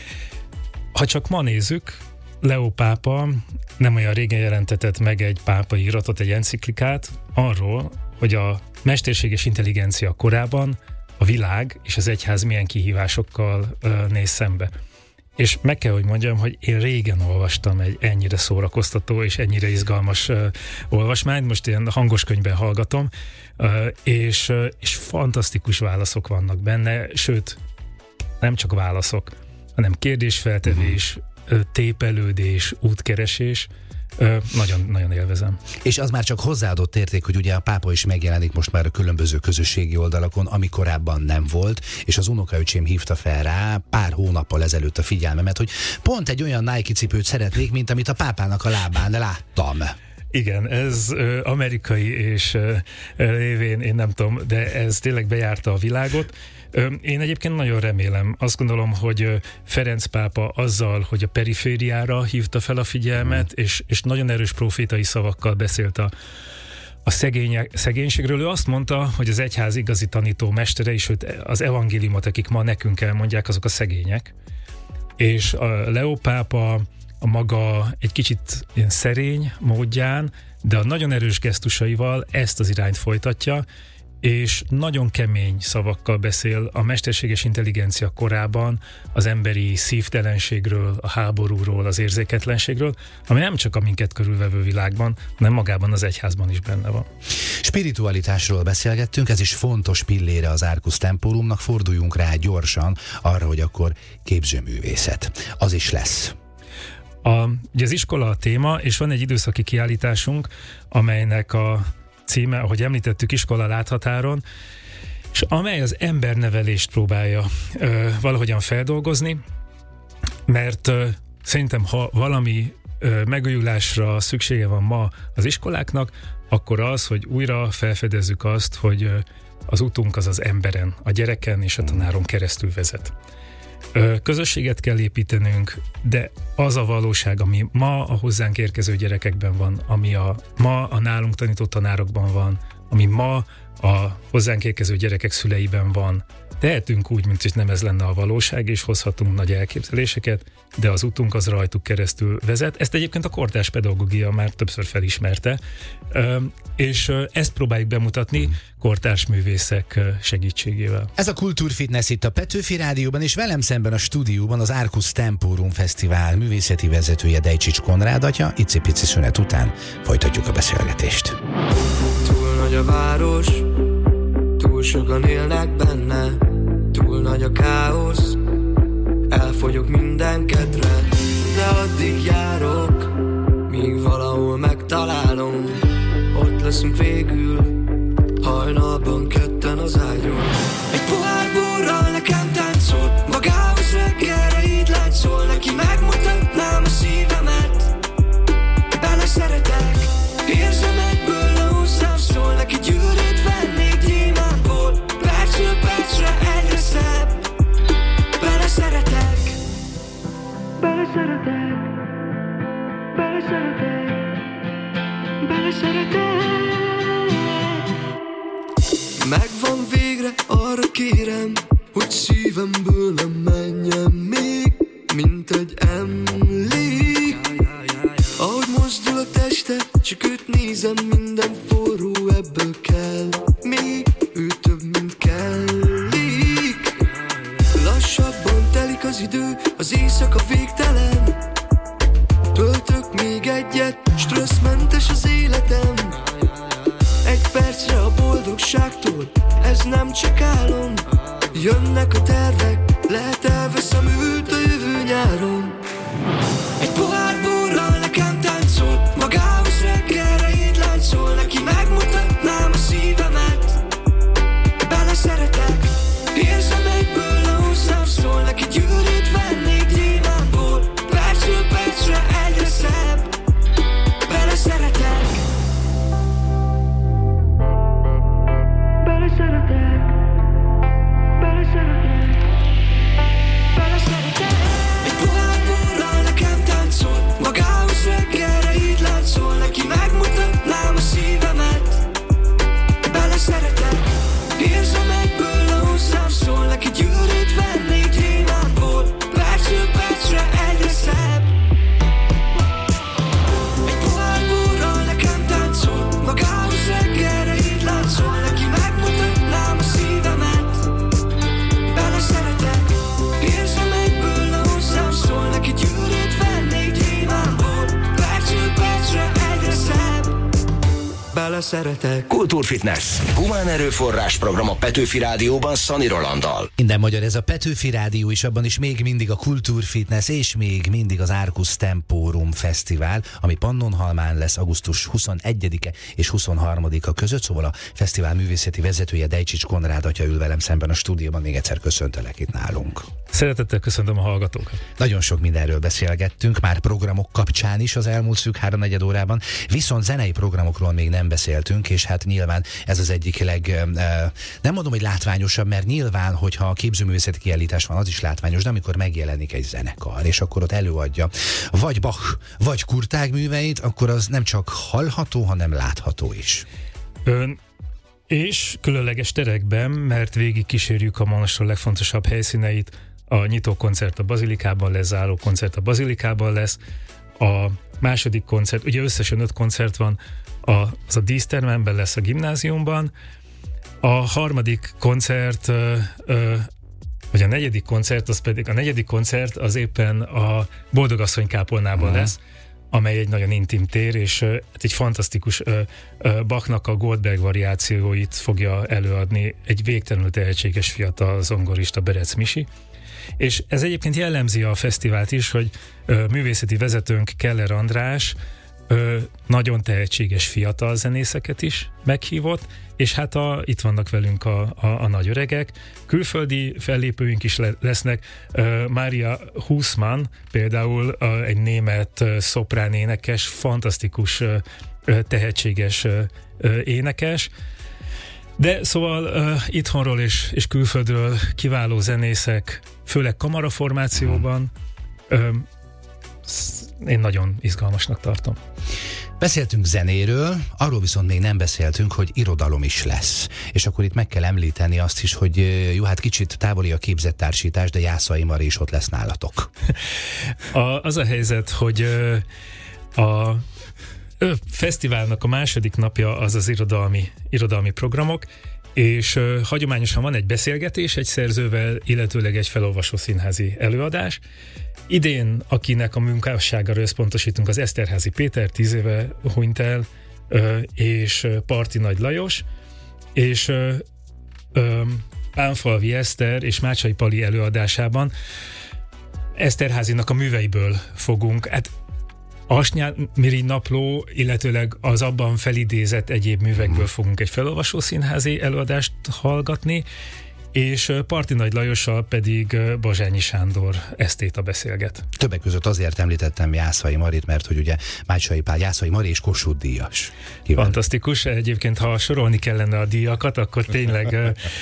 Ha csak ma nézzük, Leó pápa nem olyan régen jelentetett meg egy pápai iratot, egy enciklikát arról, hogy a mesterséges intelligencia korában a világ és az egyház milyen kihívásokkal uh, néz szembe. És meg kell, hogy mondjam, hogy én régen olvastam egy ennyire szórakoztató és ennyire izgalmas uh, olvasmányt, most ilyen hangos könyvben hallgatom, uh, és, uh, és fantasztikus válaszok vannak benne, sőt, nem csak válaszok, hanem kérdésfeltevés, uh, tépelődés, útkeresés, Nagyon, nagyon élvezem. És az már csak hozzáadott érték, hogy ugye a pápa is megjelenik most már a különböző közösségi oldalakon, ami korábban nem volt, és az unokaöcsém hívta fel rá pár hónappal ezelőtt a figyelmemet, hogy pont egy olyan Nike cipőt szeretnék, mint amit a pápának a lábán láttam. Igen, ez ö, amerikai és ö, lévén, én nem tudom, de ez tényleg bejárta a világot. Ö, én egyébként nagyon remélem, azt gondolom, hogy ö, Ferenc pápa azzal, hogy a perifériára hívta fel a figyelmet, mm. és, és nagyon erős profétai szavakkal beszélt a, a szegény, szegénységről. Ő azt mondta, hogy az egyház igazi tanító mestere, és az evangéliumot, akik ma nekünk elmondják, azok a szegények. És a Leó pápa a maga egy kicsit ilyen szerény módján, de a nagyon erős gesztusaival ezt az irányt folytatja, és nagyon kemény szavakkal beszél a mesterséges intelligencia korában az emberi szívtelenségről, a háborúról, az érzéketlenségről, ami nem csak a minket körülvevő világban, hanem magában az egyházban is benne van. Spiritualitásról beszélgettünk, ez is fontos pillére az Arcus Temporumnak, forduljunk rá gyorsan arra, hogy akkor képzőművészet. Az is lesz. A, ugye az iskola a téma, és van egy időszaki kiállításunk, amelynek a címe, ahogy említettük, Iskola láthatáron, és amely az embernevelést próbálja ö, valahogyan feldolgozni, mert ö, szerintem, ha valami ö, megújulásra szüksége van ma az iskoláknak, akkor az, hogy újra felfedezzük azt, hogy ö, az utunk az az emberen, a gyereken és a tanáron keresztül vezet. Közösséget kell építenünk, de az a valóság, ami ma a hozzánk érkező gyerekekben van, ami a, ma a nálunk tanított tanárokban van, ami ma a hozzánk érkező gyerekek szüleiben van, tehetünk úgy, mint hogy nem ez lenne a valóság, és hozhatunk nagy elképzeléseket, de az utunk az rajtuk keresztül vezet. Ezt egyébként a kortárs pedagógia már többször felismerte, és ezt próbáljuk bemutatni kortárs művészek segítségével. Ez a Kultúrfitness itt a Petőfi Rádióban, és velem szemben a stúdióban az Arcus Temporum Fesztivál művészeti vezetője Dejcsics Konrád atya. Icipici szünet után folytatjuk a beszélgetést. Túl nagy a város, túl Túl sokan élnek benne, túl nagy a káosz, elfogyok minden kedre, de addig járok, míg valahol megtalálom. Ott leszünk végül, hajnalban ketten az ágyon. Egy pohár borral nekem táncol, magához reggelre így látszol. Neki megmutatnám a szívemet, beleszeretek, érzem egyből a húszám szól. Neki gyűrűt vennék gyémántból, percről percre egyre szebb. Beleszeretek, beleszeretek, beleszeretek, beleszeretek. Megvan végre, arra kérem, hogy szívemből nem menjen még, mint egy emlék. Ahogy mozdul a teste, csak őt nézem, minden forró, ebből kell még, ő több, mint kellék. Lassabban telik az idő, az éjszaka végtelen. Töltök még egyet, stresszmentes az életem. Egy percre a boldogságtól, ez nem csak álom. Jönnek a tervek, lehet elveszem őt a jövő nyáron. Egy pohár borral nekem táncol, magához reggelre így láncol. Neki megmutatnám a szívemet, beleszeretek, érzem egyből a húszám szól. Neki gyűrűt vennék gyémántból, percről percre egyre szebb. Beleszeretek, beleszeretek, beleszeretek, beleszeretek. Egy pohár borral nekem táncol, magához reggelre így láncol. Neki megmutatnám a szívemet, beleszeretek, érzem egyből a húszám szól. Neki gyűrűt vennék gyémántból, percről percre egyre szebb. Egy pohár borral nekem táncol, magához reggelre így láncol. Neki megmutatnám a szívemet, beleszeretek, érzem egyből a húszám szól. Neki gyűrűt vennék gyémántból, percről percre egyre szebb. Beleszeretek. Kultúrfitness. Humán erőforrás program a Petőfi Rádióban Szani Rolanddal. Minden magyar, ez a Petőfi Rádió, és abban is még mindig a Kultúrfitness, és még mindig az Arcus Temporum Fesztivál, ami Pannonhalmán lesz augusztus huszonegyedike és huszonharmadika között, szóval a fesztivál művészeti vezetője, Dejcsics Konrád atya ül velem szemben a stúdióban. Még egyszer köszöntelek itt nálunk. Szeretettel köszöntöm a hallgatókat. Nagyon sok mindenről beszélgettünk, már programok kapcsán is az elmúlt szűk háromnegyed órában, viszont zenei programokról még nem beszéltünk, és hát nyilván ez az egyik leg, nem mondom, hogy látványosabb, mert nyilván, hogyha a képzőművészeti kiállítás van, az is látványos, de amikor megjelenik egy zenekar, és akkor ott előadja vagy Bach, vagy Kurtág műveit, akkor az nem csak hallható, hanem látható is. Ön és különleges terekben, mert végig kísérjük a monostor legfontosabb helyszíneit. A nyitó koncert a Bazilikában lesz, záró koncert a Bazilikában lesz, a második koncert, ugye összesen öt koncert van, a, az a dísztermemben lesz a gimnáziumban, a harmadik koncert, ö, ö, vagy a negyedik koncert, az pedig a negyedik koncert az éppen a Boldogasszony kápolnában uh-huh. lesz, amely egy nagyon intim tér, és uh, egy fantasztikus uh, uh, Bachnak a Goldberg variációit fogja előadni egy végtelenül tehetséges fiatal zongorista, Berec Misi. És ez egyébként jellemzi a fesztivált is, hogy uh, művészeti vezetőnk Keller András uh, nagyon tehetséges fiatal zenészeket is meghívott, és hát a, itt vannak velünk a, a, a nagy öregek. Külföldi fellépőink is le, lesznek. Uh, Mária Huszman például uh, egy német uh, szoprán énekes, fantasztikus, uh, tehetséges uh, uh, énekes. De szóval uh, itthonról és, és külföldről kiváló zenészek, főleg kamaraformációban. Uh, én nagyon izgalmasnak tartom. Beszéltünk zenéről, arról viszont még nem beszéltünk, hogy irodalom is lesz. És akkor itt meg kell említeni azt is, hogy jó, hát kicsit távoli a képzettársítás, de Jászai Mari is ott lesz nálatok. A, az a helyzet, hogy a Ö, fesztiválnak a második napja az az irodalmi, irodalmi programok, és ö, hagyományosan van egy beszélgetés egy szerzővel, illetőleg egy felolvasó színházi előadás. Idén, akinek a munkásságára összpontosítunk, az Eszterházy Péter, tíz éve hunyt el, ö, és Parti Nagy Lajos, és ö, ö, Pánfalvi Eszter és Mácsai Pali előadásában Eszterházynak a műveiből fogunk, hát Asnyálmirigy napló, illetőleg az abban felidézett egyéb művekből fogunk egy felolvasó színházi előadást hallgatni, és Parti Nagy Lajossal pedig Bazsányi Sándor esztéta beszélget. Többek között azért említettem Jászai Marit, mert hogy ugye Mácsai Pál, Jászai Mari és Kossuth díjas. Kíván. Fantasztikus, egyébként ha sorolni kellene a díjakat, akkor tényleg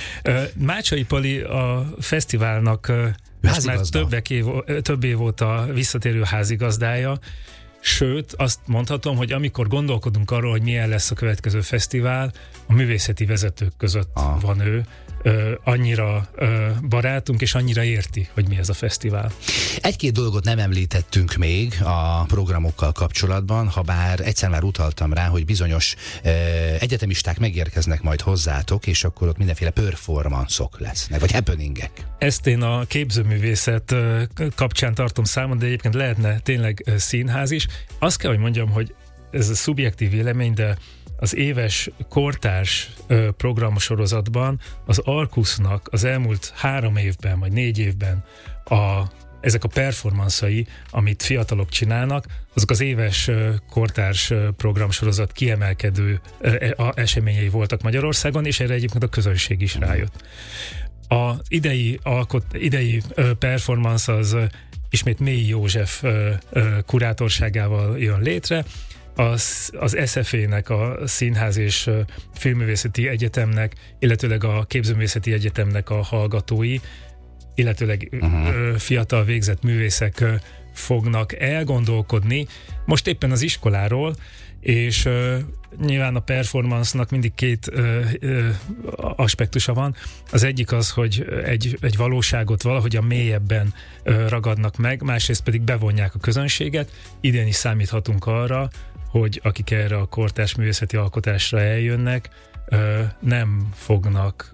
Mácsai Pali a fesztiválnak most már többek év, több év óta visszatérő házigazdája, sőt, azt mondhatom, hogy amikor gondolkodunk arról, hogy milyen lesz a következő fesztivál, a művészeti vezetők között ah. van ő. Ö, annyira ö, barátunk, és annyira érti, hogy mi ez a fesztivál. Egy-két dolgot nem említettünk még a programokkal kapcsolatban, ha bár egyszer már utaltam rá, hogy bizonyos ö, egyetemisták megérkeznek majd hozzátok, és akkor ott mindenféle performanszok lesznek, vagy happeningek. Ezt én a képzőművészet ö, kapcsán tartom számon, de egyébként lehetne tényleg ö, színház is. Azt kell, hogy mondjam, hogy ez a szubjektív vélemény, de az éves kortárs ö, programsorozatban az Arkusznak az elmúlt három évben, vagy négy évben a, ezek a performanszai, amit fiatalok csinálnak, azok az éves ö, kortárs ö, programsorozat kiemelkedő ö, a, eseményei voltak Magyarországon, és erre egyébként a közönség is rájött. Az idei, alkot, idei ö, performance az ö, ismét Mély József ö, ö, kurátorságával jön létre. Az, az es ef é-nek, a Színház és Filmművészeti Egyetemnek, illetőleg a Képzőművészeti Egyetemnek a hallgatói, illetőleg uh-huh. fiatal végzett művészek fognak elgondolkodni, most éppen az iskoláról, és uh, nyilván a performance-nak mindig két uh, uh, aspektusa van. Az egyik az, hogy egy, egy valóságot valahogyan mélyebben uh, ragadnak meg, másrészt pedig bevonják a közönséget. Idén is számíthatunk arra, hogy akik erre a kortárs művészeti alkotásra eljönnek, uh, nem fognak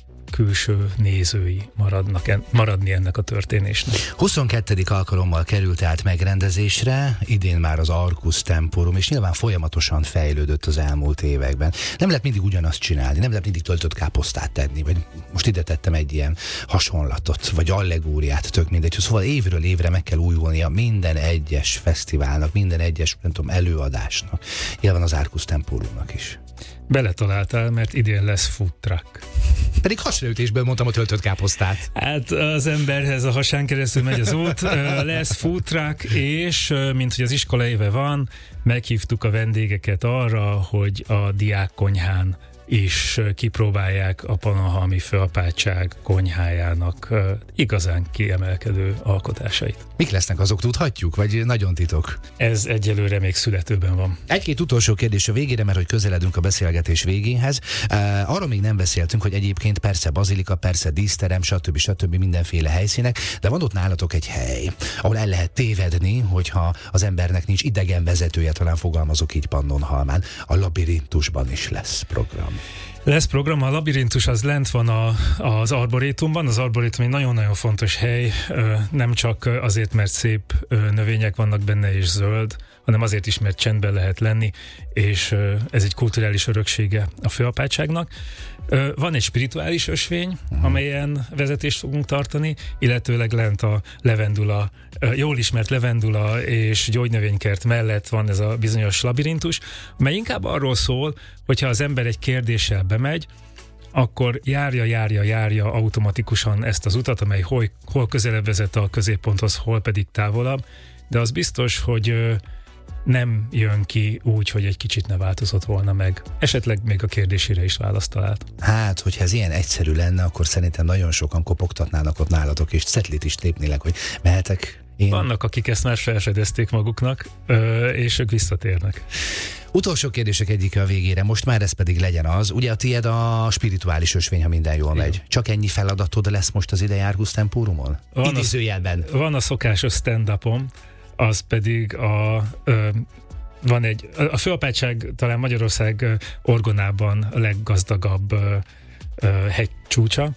külső nézői maradnak en, maradni ennek a történésnek. huszonkettő alkalommal került át megrendezésre, idén már az Arkusz Tempórum, és nyilván folyamatosan fejlődött az elmúlt években. Nem lehet mindig ugyanazt csinálni, nem lehet mindig töltött káposztát tenni, vagy most ide tettem egy ilyen hasonlatot, vagy allegóriát, tök mindegy. Szóval évről évre meg kell újulnia minden egyes fesztiválnak, minden egyes, nem tudom, előadásnak. Nyilván az Arkusz Tempórumnak is. Beletaláltál, mert idén lesz food truck. Pedig hasraütésből mondtam a töltött káposztát. Hát az emberhez a hasán keresztül megy az út, lesz food truck, és mint hogy az iskola éve van, meghívtuk a vendégeket arra, hogy a diákkonyhán is kipróbálják a Pannonhalmi Főapátság konyhájának igazán kiemelkedő alkotásait. Mik lesznek azok, tudhatjuk, vagy nagyon titok? Ez egyelőre még születőben van. Egy-két utolsó kérdés a végére, mert hogy közeledünk a beszélgetés végéhez. Uh, arról még nem beszéltünk, hogy egyébként persze bazilika, persze díszterem, stb. stb. Mindenféle helyszínek, de van ott nálatok egy hely, ahol el lehet tévedni, hogyha az embernek nincs idegen vezetője, talán fogalmazok így Pannonhalmán. A Labirintusban is lesz program. Lesz program, a Labirintus az lent van a, az Arborétumban. Az Arborétum egy nagyon-nagyon fontos hely, nem csak azért, mert szép növények vannak benne és zöld, hanem azért is, mert csendben lehet lenni, és ez egy kulturális öröksége a Főapátságnak. Van egy spirituális ösvény, amelyen vezetést fogunk tartani, illetőleg lent a levendula, jól ismert levendula és gyógynövénykert mellett van ez a bizonyos labirintus, mely inkább arról szól, hogyha az ember egy kérdéssel bemegy, akkor járja, járja, járja automatikusan ezt az utat, amely hol, hol közelebb vezet a középponthoz, hol pedig távolabb, de az biztos, hogy nem jön ki úgy, hogy egy kicsit ne változott volna meg. Esetleg még a kérdésére is választ talált. Hát, hogyha ez ilyen egyszerű lenne, akkor szerintem nagyon sokan kopogtatnának ott nálatok, és cetlit is lépnének, hogy mehetek én. Vannak, akik ezt már felfedezték maguknak, és ők visszatérnek. Utolsó kérdések egyike a végére, most már ez pedig legyen az. Ugye a tiéd a spirituális ösvény, ha minden jól megy. Csak ennyi feladatod lesz most az idei Arkusz Tempórumon? Idézőjelben. Van a szokásos stand-upom, az pedig a, ö, van egy, a Főapátság talán Magyarország orgonában a leggazdagabb ö, ö, hegycsúcsa,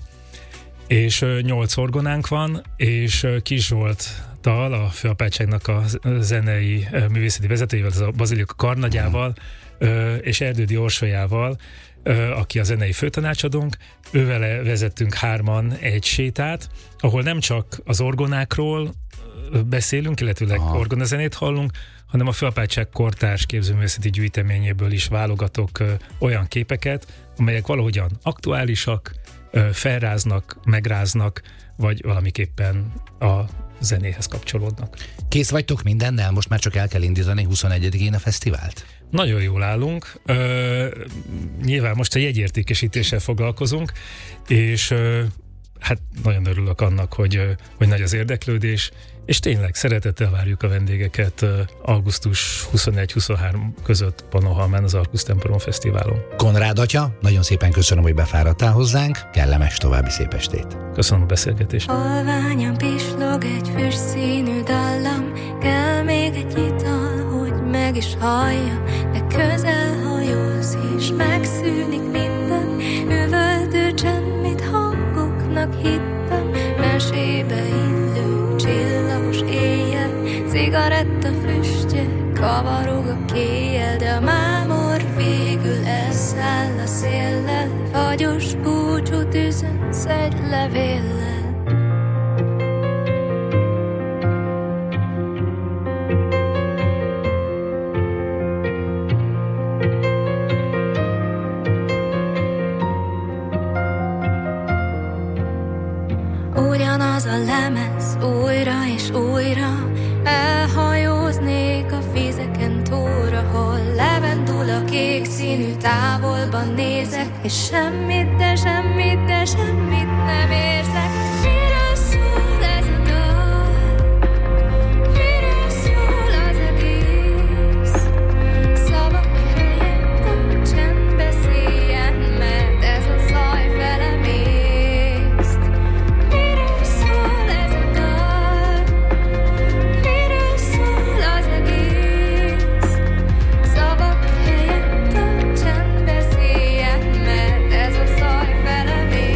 és ö, nyolc orgonánk van, és ö, Kis Zsolttal, a Főapátságnak a zenei ö, művészeti vezetőjével, az a Bazilika karnagyával, ö, és Erdődi Orsolyával aki a zenei főtanácsadónk, ővele vezettünk hárman egy sétát, ahol nem csak az orgonákról beszélünk, illetőleg Aha. orgonazenét hallunk, hanem a Főapátság kortárs képzőművészeti gyűjteményéből is válogatok ö, olyan képeket, amelyek valahogyan aktuálisak, ö, felráznak, megráznak, vagy valamiképpen a zenéhez kapcsolódnak. Kész vagytok mindennel? Most már csak el kell indítani huszonegyedikén a fesztivált? Nagyon jól állunk. Ö, nyilván most a jegyértékesítéssel foglalkozunk, és ö, hát nagyon örülök annak, hogy, ö, hogy nagy az érdeklődés, és tényleg szeretettel várjuk a vendégeket ö, augusztus huszonegy-huszonhárom között Pannonhalmán az Arkusz Temporum Fesztiválon. Konrád atya, nagyon szépen köszönöm, hogy befáradtál hozzánk, kellemes további szép estét. Köszönöm a beszélgetést. Halványan pislog egy füst színű dallam, kell még egy ital, hogy meg is halljam, de közel hajolsz és megszűnik minden, üvöltő csend, mit hangoknak hittem, mesébe illő csillagos éjjel, cigaretta füstje, kavarog a kéjjel, de a mámor végül elszáll a széllel, fagyos búcsút üzensz egy levéllel. Ugyanaz a lemez újra és újra, elhajóznék a vizeken túlra, hol levendul a kék színű távolban nézek, és semmit, de semmit, de semmit nem érzek. Miről szól ez a dal? Miről szól az egész? Szavak helyett a csend beszéljen, mert ez a zaj felemészt. Miről szól ez a dal? Miről szól az egész? Szavak helyett a csend beszéljen, mert ez a zaj felemészt.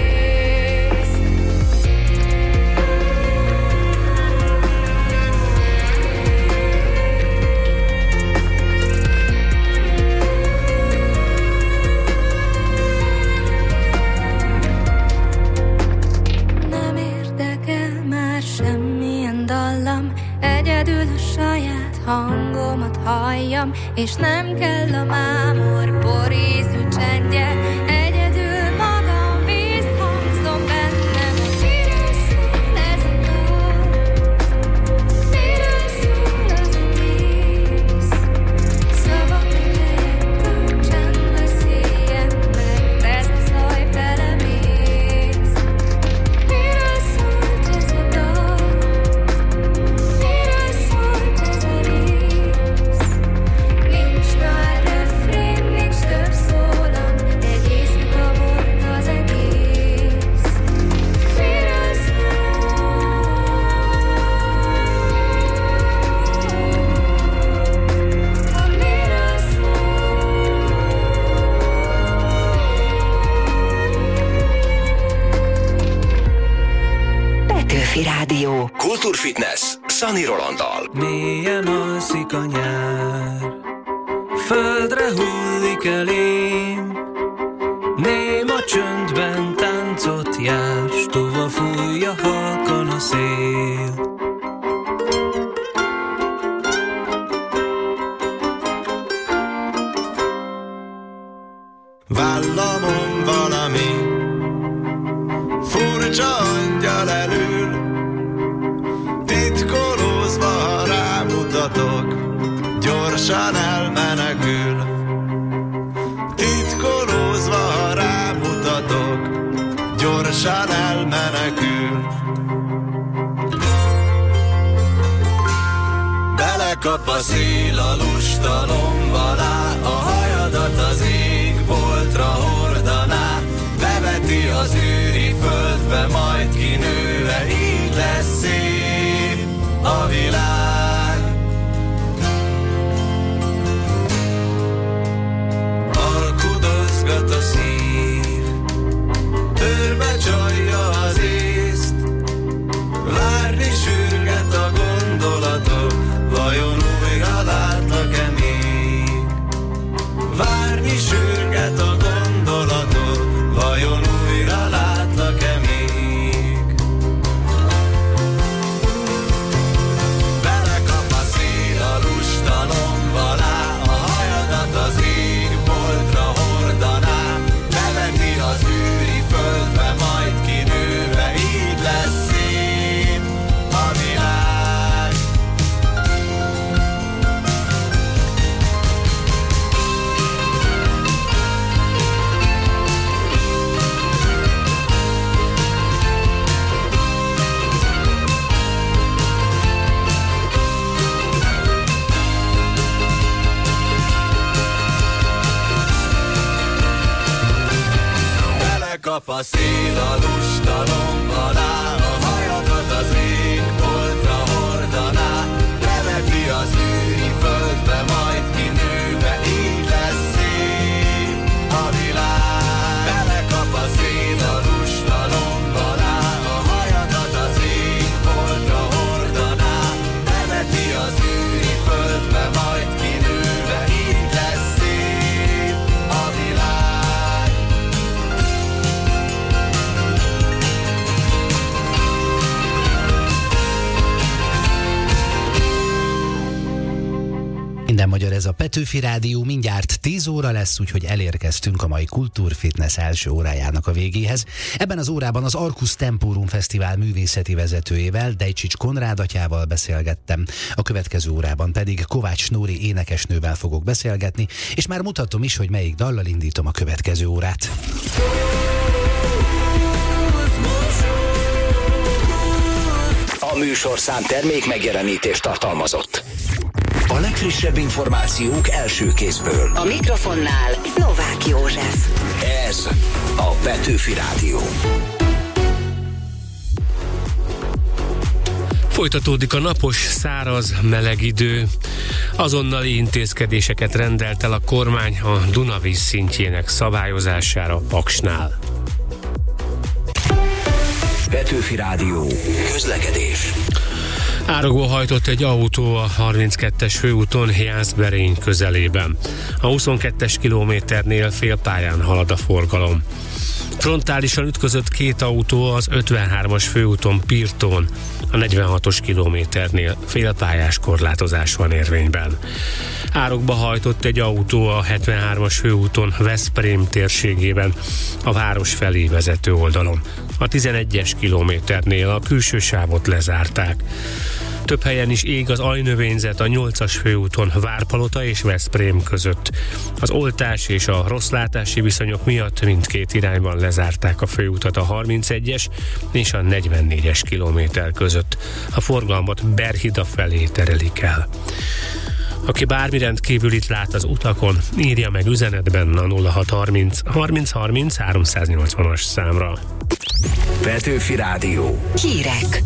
Nem érdekel már semmilyen dallam, egyedül a saját hangomat halljam, és nem kell a mámor borízű csendje, egyedül magam vízhangzom bennem. Miről szól ez a dal? Miről szól az egész? Szavak helyett a csend beszéljen, mert ez a zaj felemészt. Miről szólt ez a dal? Miről szólt ez a rész? Nincs már refrén, nincs több szólam, egy éjszaka volt az egész. Miről szól? Ha miről Petőfi Rádió. Kultúrfitness Sunny Rolanddal. Mélyen alszik a nyár, földre hullik elém, néma csöndben táncot jár, s tova fújja halkan a szél. Vállamon valami furcsa angyal elül, titkolózva, ha rámutatok, gyorsan elmenekül. Titkolózva, ha rámutatok, gyorsan elmenekül. Belekap a szél a lusta lomb alá, a hajadat az égboltra hordaná, beveti az őri földbe, majd kinőve, így lesz szép a világ. Alkudozgat a szív, őrbe csalja az észt, várni sürget a gondolatok, vajon újra látlak-e még? Várni sürget a gondolatok, a szél a lustalom alá, a hajadat az égboltra hordaná, leveti az űri földbe, majd kinőve, így lesz szép a világ. Belekap a szél a lustalom alá, a hajadat az égboltra hordaná, leveti az űri földbe, majd kinőve, így lesz szép a világ. Minden magyar, ez a Petőfi Rádió, mindjárt tíz óra lesz, úgyhogy elérkeztünk a mai Kultúrfitness első órájának a végéhez. Ebben az órában az Arkusz Tempórum Fesztivál művészeti vezetőjével, Dejcsics Konrád atyával beszélgettem. A következő órában pedig Kovács Nóri énekesnővel fogok beszélgetni, és már mutatom is, hogy melyik dallal indítom a következő órát. A műsorszám termék megjelenítést tartalmazott. A legfrissebb információk első kézből. A mikrofonnál Novák József. Ez a Petőfi Rádió. Folytatódik a napos, száraz, meleg idő. Azonnali intézkedéseket rendelt el a kormány a Dunavíz szintjének szabályozására Paksnál. Petőfi Rádió. Közlekedés. Árokba hajtott egy autó a harminckettes főúton Jászberény közelében. A huszonkettes kilométernél félpályán halad a forgalom. Frontálisan ütközött két autó az ötvenhármas főúton Pirtón. A negyvenhatos kilométernél félpályás korlátozás van érvényben. Árokba hajtott egy autó a hetvenhármas főúton Veszprém térségében, a város felé vezető oldalon. A tizenegyes kilométernél a külső sávot lezárták. Több helyen is ég az ajnövényzet a nyolcas főúton Várpalota és Veszprém között. Az oltás és a rosszlátási viszonyok miatt mindkét irányban lezárták a főutat a harmincegyes és a negyvennégyes kilométer között. A forgalmat Berhida felé terelik el. Aki bármi rendkívülit lát az utakon, írja meg üzenetben a nulla hat harminc harminc harminc háromszáznyolcvanas számra. Petőfi Rádió. Hírek.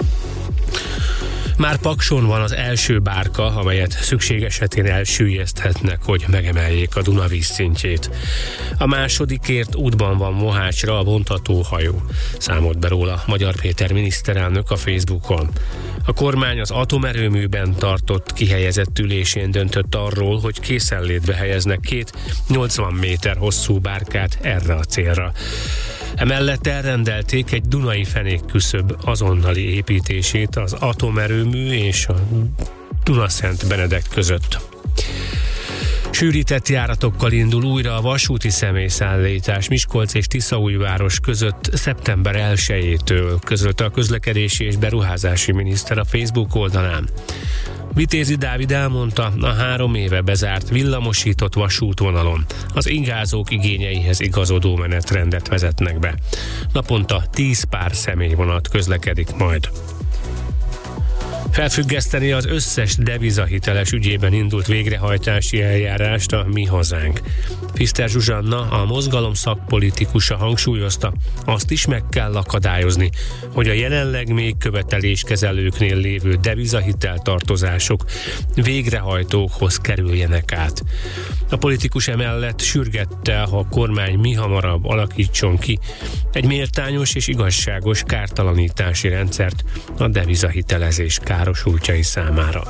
Már Pakson van az első bárka, amelyet szükség esetén elsüllyeszthetnek, hogy megemeljék a Dunavíz szintjét. A másodikért útban van Mohácsra a vontatóhajó, számolt be róla Magyar Péter miniszterelnök a Facebookon. A kormány az atomerőműben tartott kihelyezett ülésén döntött arról, hogy készenlétbe helyeznek két nyolcvan méter hosszú bárkát erre a célra. Emellett elrendelték egy dunai fenékküszöb azonnali építését az atomerőmű és a Dunaszent Benedek között. Sűrített járatokkal indul újra a vasúti személyszállítás Miskolc és Tiszaújváros között szeptember elsejétől, közölte a közlekedési és beruházási miniszter a Facebook oldalán. Vitézi Dávid elmondta, a három éve bezárt villamosított vasútvonalon az ingázók igényeihez igazodó menetrendet vezetnek be. Naponta tíz pár személyvonat közlekedik majd. Felfüggeszteni az összes devizahiteles ügyében indult végrehajtási eljárást a Mi Hazánk. Piszter Zsuzsanna, a mozgalom szakpolitikusa hangsúlyozta, azt is meg kell akadályozni, hogy a jelenleg még követeléskezelőknél lévő devizahiteltartozások végrehajtókhoz kerüljenek át. A politikus emellett sürgette, ha a kormány mihamarabb alakítson ki egy méltányos és igazságos kártalanítási rendszert a devizahitelezés károsultjai számára.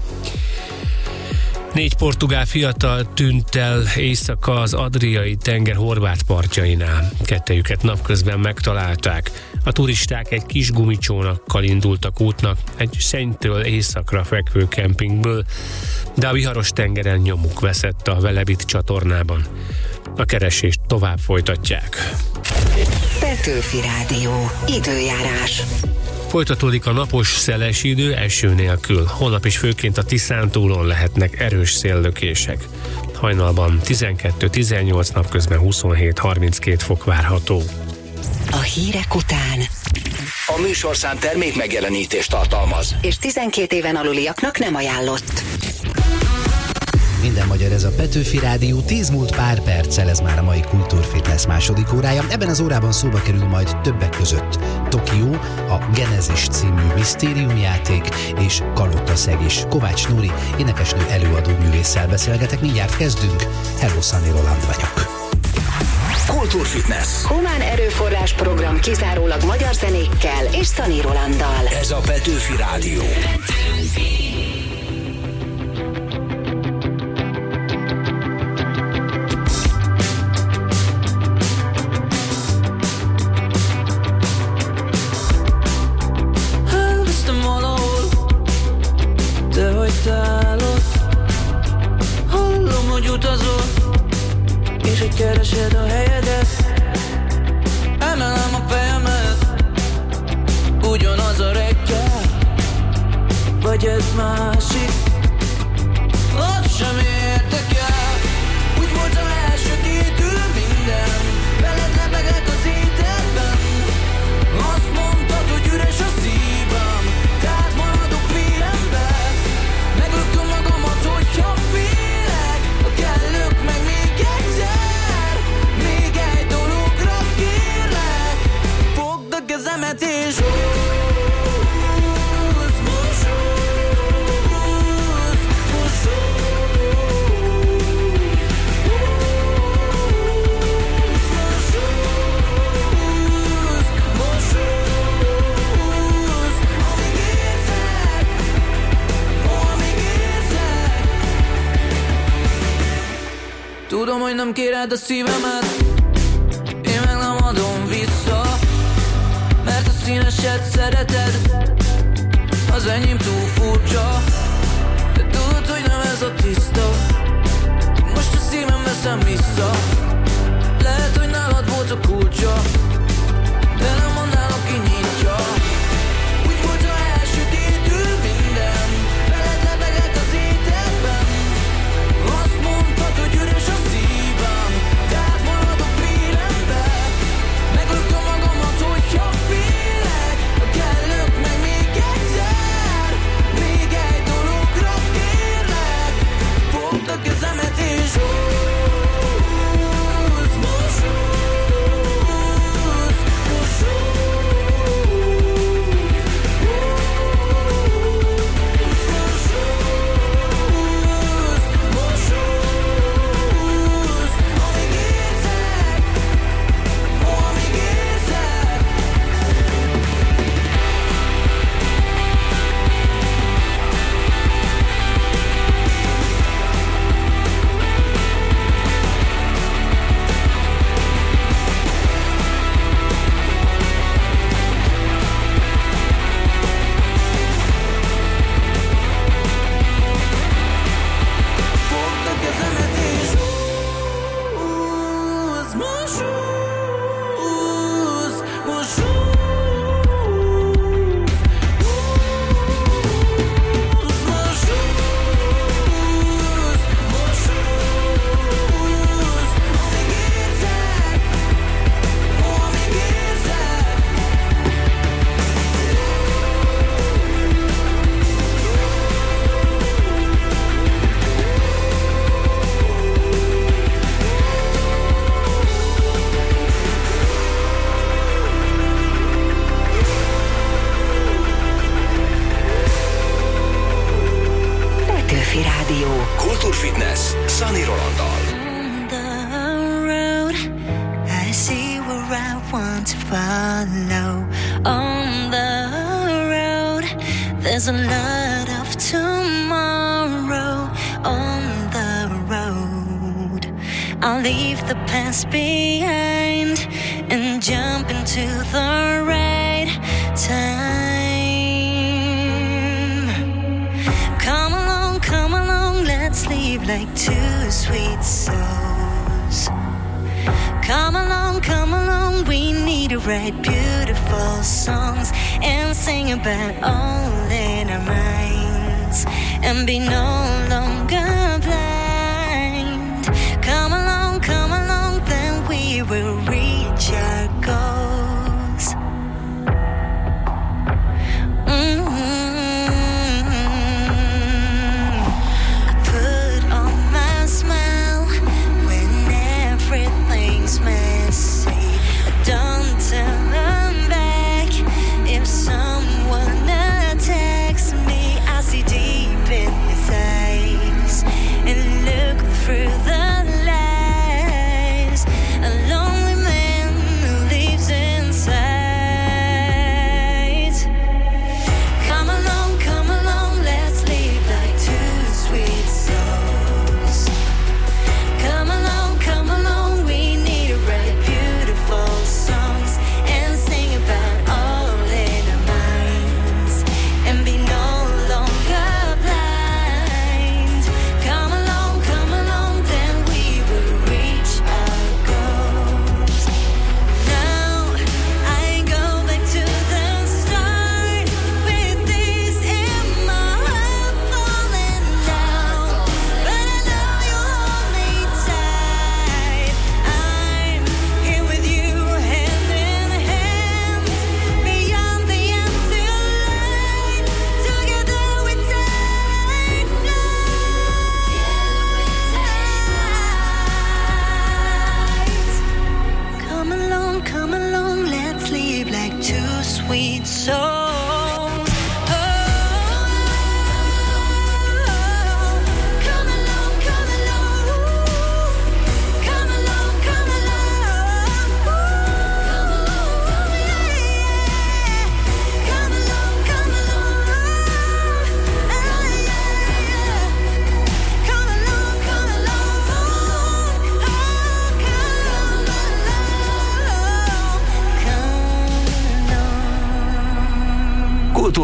Négy portugál fiatal tűnt el éjszaka az Adriai tenger horvát partjainál. Kettejüket napközben megtalálták. A turisták egy kis gumicsónakkal indultak útnak egy Szennytől északra fekvő kempingből, de a viharos tengeren nyomuk veszett a Velebit csatornában. A keresést tovább folytatják. Petőfi Rádió. Időjárás. Folytatódik a napos, szeles idő eső nélkül. Holnap is főként a Tiszántúlon lehetnek erős széllökések. Hajnalban tizenkettő-tizennyolc, napközben huszonhét harminckét fok várható. A hírek után A műsorszám termék megjelenítést tartalmaz. és tizenkét éven aluliaknak nem ajánlott. Minden magyar, ez a Petőfi Rádió, tíz múlt pár perccel, ez már a mai Kultúrfitness második órája. Ebben az órában szóba kerül majd többek között Tokió, a Genesis című misztériumjáték, és Kalotaszeg is. Kovács Nóri, énekesnő, előadó művésszel beszélgetek. Mindjárt kezdünk. Hello, Sunny Roland vagyok. Kultúrfitness. Humán erőforrás program kizárólag magyar zenékkel és Sunny Rolanddal. Ez a Petőfi Rádió. Elvesztem valahol, te hagytál ott. Hallom, hogy utazol, és hogy keresed a helyedet. Emelem a fejemet, ugyanaz a reggel, vagy ez másik, azt sem érdekel. Úgy volt a első kétül minden, veled lebegett az ételben. Azt mondtad, hogy üres a szívem, tehát maradok vélembe. Meglököm magamat, hogyha félek, ha kellök meg még egyszer. Még egy dologra kérlek, fogd a kezemet és húzz, most húzz, most tudom, hogy nem kéred a szívemet, én meg nem adom vissza, mert a színeset szereted, az enyém túl furcsa, de tudod, hogy nem ez a tiszta. Most a szívem veszem vissza, lehet, hogy nálad volt a kulcsa, de nem mondanám, ki nyitja. Úgy volt a első tétül minden, veled lebegett az ételben. Azt mondtad, hogy üres a szívem, tehát maradok vélembe. Meglököm magamat, hogyha félek, ha kellök meg még egyszer. Még egy dologra kérlek, fogd a kezemet és húzz, most húzz, most Kultúrfitness Sunny Rolanddal. On the road, I see where I want to follow. On the road, there's a lot of tomorrow. On the road, I'll leave the past behind and jump into the right time. Come along, come along, let's leave like two sweet souls. Come along, come along, we need to write beautiful songs and sing about all in our minds and be no longer blind. Come along, come along, then we will reach our goals. Mm-hmm. I put on my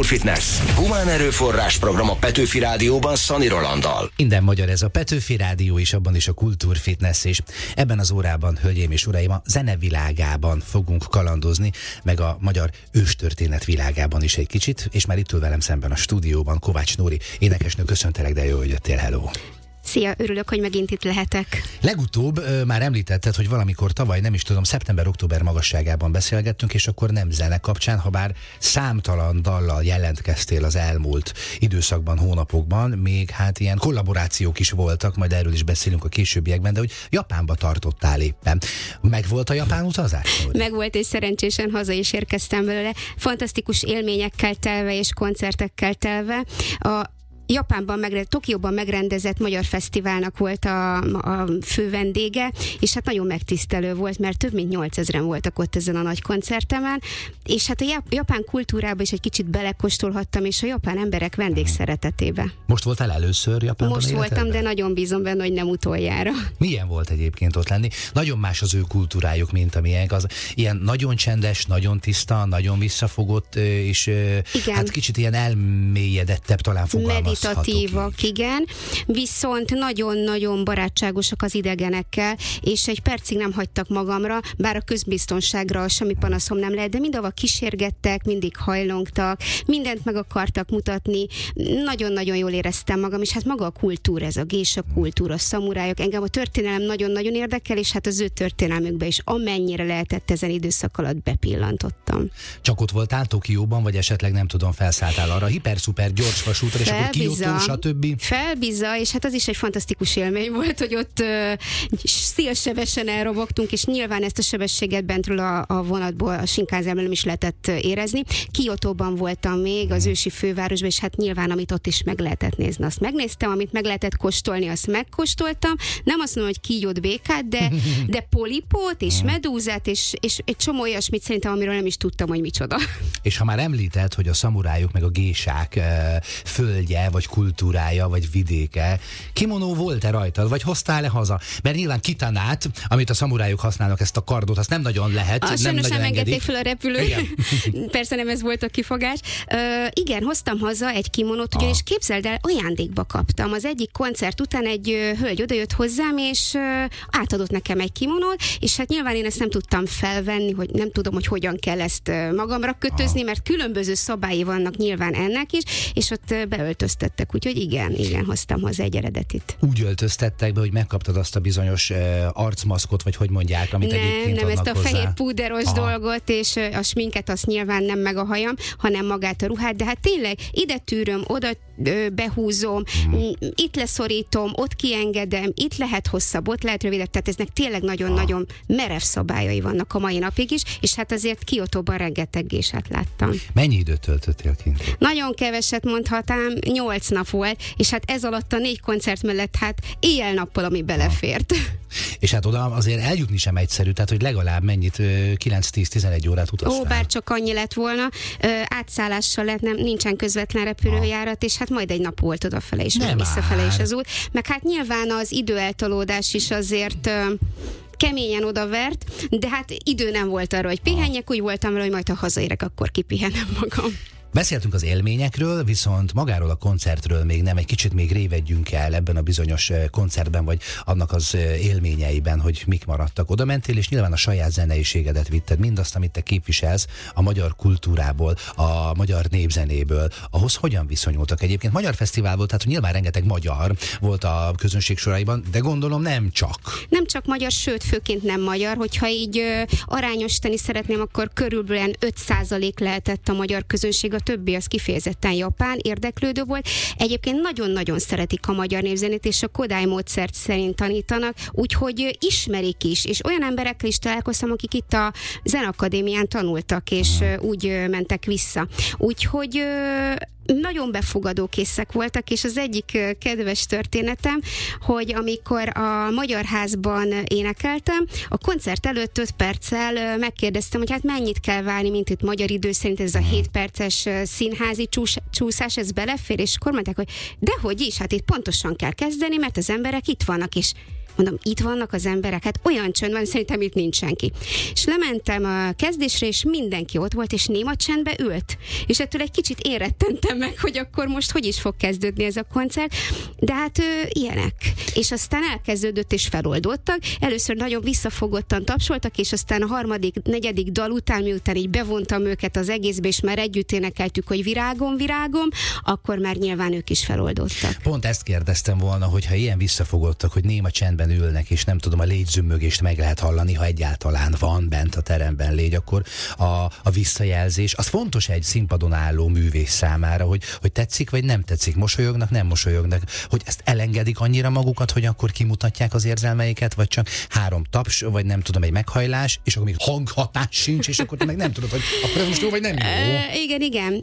Kultúrfitness. Humán erőforrás program a Petőfi Rádióban Szani Rolanddal. Minden magyar ez a Petőfi Rádió, és abban is a Kultúrfitness is. Ebben az órában, hölgyeim és uraim, a zene világában fogunk kalandozni, meg a magyar őstörténet világában is egy kicsit, és már itt ül velem szemben a stúdióban Kovács Nóri, énekesnő, köszöntelek, de jó, hogy jöttél, hello! Szia, örülök, hogy megint itt lehetek. Legutóbb ö, már említetted, hogy valamikor tavaly, nem is tudom, szeptember-október magasságában beszélgettünk, és akkor nem zene kapcsán, ha bár számtalan dallal jelentkeztél az elmúlt időszakban, hónapokban, még hát ilyen kollaborációk is voltak, majd erről is beszélünk a későbbiekben, de hogy Japánba tartottál éppen. Meg volt a japán utazás? Meg volt, és szerencsésen haza is érkeztem belőle. Fantasztikus élményekkel telve és koncertekkel telve. A Japánban, megre- Tokióban megrendezett magyar fesztiválnak volt a, a fő vendége, és hát nagyon megtisztelő volt, mert több mint nyolcezren voltak ott ezen a nagy koncertemen, és hát a japán kultúrába is egy kicsit belekóstolhattam, és a japán emberek vendégszeretetébe. Most voltál először Japánban? Most életedben? voltam, de nagyon bízom benne, hogy nem utoljára. Milyen volt egyébként ott lenni? Nagyon más az ő kultúrájuk, mint a miénk. Az ilyen nagyon csendes, nagyon tiszta, nagyon visszafogott, és igen. Hát kicsit ilyen elmélyedettebb talán fogalmazhatók. Meditatívak, igen, viszont nagyon-nagyon barátságosak az idegenekkel, és egy percig nem hagytak magamra, bár a közbiztonságra semmi panaszom nem lehet, de mindenhova kísérgettek, mindig hajlongtak, mindent meg akartak mutatni, nagyon-nagyon jól éreztem magam, és hát maga a kultúra, ez a gésa kultúra, a szamurájok, engem a történelem nagyon-nagyon érdekel, és hát az ő történelmükbe is amennyire lehetett ezen időszak alatt bepillantottam. Csak ott voltál Tokióban, vagy esetleg nem tudom, felszálltál arra a hiper-szuper gyors vasútra, és akkor Kyoto, stb. Felbiza, és hát az is egy fantasztikus élmény volt, hogy ott uh, szélsebesen elrobogtunk, és nyilván ezt a sebességet bentről a, a vonatból, a Shinkansenből nem is lehetett érezni. Kyotóban voltam még, az ősi fővárosban, és hát nyilván, amit ott is meg lehetett nézni, azt megnéztem, amit meg lehetett kóstolni, azt megkóstoltam. Nem azt mondom, hogy kígyót, békát, de, de polipót, és medúzát, és, és egy csomó olyasmit szerintem, amiről nem is tudtam, hogy micsoda. És ha már említed, hogy a szamurájuk meg a gésák uh, földje, vagy kultúrája, vagy vidéke. Kimonó volt-e rajtad, vagy hoztál-e haza? Mert nyilván kitanát, amit a szamurájuk használnak, ezt a kardot, azt nem nagyon lehet. Ah, nem nagyon nem engedték fel a repülőt. Persze nem ez volt a kifogás. Uh, igen, hoztam haza egy kimonót, ugyanis ah. képzeld el, ajándékba kaptam. Az egyik koncert után egy uh, hölgy odajött hozzám, és uh, átadott nekem egy kimonót, és hát nyilván én ezt nem tudtam felvenni, hogy nem tudom, hogy hogyan kell ezt uh, magamra kötözni, ah. mert különböző szabályi vannak nyilván ennek is, és ott uh, beöltöztettek, úgyhogy igen, igen, hoztam hozzá egy eredetit. Úgy öltöztettek be, hogy megkaptad azt a bizonyos uh, arcmaszkot, vagy hogy mondják, amit nem, egyébként nem, adnak ezt a hozzá. fehér púderos Aha. dolgot, és uh, a sminket azt nyilván nem meg a hajam, hanem magát a ruhát, de hát tényleg ide tűröm, oda uh, behúzom, hmm. itt leszorítom, ott kiengedem, itt lehet hosszabb, ott lehet rövidebb, tehát eznek tényleg nagyon-nagyon merev szabályai vannak a mai napig is, és hát azért Kyotóban rengeteg gésát láttam. Mennyi időt töltöttél kint? Nagyon keveset mondhatám, nyolc nap volt, és hát ez alatt a négy koncert mellett hát éjjel-nappal, ami belefért. És hát oda azért eljutni sem egyszerű, tehát hogy legalább mennyit, kilenc-tíz-tizenegy órát utaztál. Ó, bár csak annyi lett volna, átszállással lett, nem, nincsen közvetlen repülőjárat, és hát majd egy nap volt odafele is, meg visszafele is az út. Meg hát nyilván az időeltolódás is azért keményen odavert, de hát idő nem volt arra, hogy pihenjek, úgy voltam rá, hogy majd ha hazaérek, akkor kipihenem magam. Beszéltünk az élményekről, viszont magáról a koncertről még nem, egy kicsit még révedjünk el ebben a bizonyos koncertben, vagy annak az élményeiben, hogy mik maradtak. Oda mentél, és nyilván a saját zeneiségedet vitted, mindazt, amit te képviselsz a magyar kultúrából, a magyar népzenéből. Ahhoz hogyan viszonyultak egyébként? Magyar fesztivál volt, tehát nyilván rengeteg magyar volt a közönség soraiban, de gondolom nem csak. Nem csak magyar, sőt, főként nem magyar. Hogyha így ö, arányosítani szeretném, akkor körülbelül öt százalék lehetett a magyar közönség, a többi az kifejezetten japán érdeklődő volt. Egyébként nagyon-nagyon szeretik a magyar népzenét, és a Kodály módszert szerint tanítanak, úgyhogy ismerik is, és olyan emberekkel is találkoztam, akik itt a Zenakadémián tanultak, és úgy mentek vissza. Úgyhogy nagyon befogadókészek voltak, és az egyik ö, kedves történetem, hogy amikor a Magyar Házban énekeltem, a koncert előtt öt perccel ö, megkérdeztem, hogy hát mennyit kell várni, mint itt magyar idő szerint ez a hét perces ö, színházi csús, csúszás, ez belefér, és akkor mondták, hogy dehogy is, hát itt pontosan kell kezdeni, mert az emberek itt vannak, és mondom, itt vannak az emberek, hát olyan csönd van, szerintem itt nincs senki. És lementem a kezdésre, és mindenki ott volt, és néma csendbe ült. És ettől egy kicsit én rettentem meg, hogy akkor most hogy is fog kezdődni ez a koncert, de hát ő, ilyenek. És aztán elkezdődött, és feloldottak. Először nagyon visszafogottan tapsoltak, és aztán a harmadik, negyedik dal után, miután így bevontam őket az egészbe, és már együtt énekeltük, hogy virágom, virágom, akkor már nyilván ők is feloldottak. Pont ezt kérdeztem volna, hogy ha ilyen visszafogottak, hogy néma csendben ülnek, és nem tudom, a légyzümmögést meg lehet hallani, ha egyáltalán van bent a teremben légy, akkor a, a visszajelzés, az fontos egy színpadon álló művész számára, hogy, hogy tetszik, vagy nem tetszik, mosolyognak, nem mosolyognak, hogy ezt elengedik annyira magukat, hogy akkor kimutatják az érzelmeiket, vagy csak három taps, vagy nem tudom, egy meghajlás, és akkor még hanghatás sincs, és akkor te meg nem tudod, hogy akkor ez most jó, vagy nem jó. Uh, igen, igen.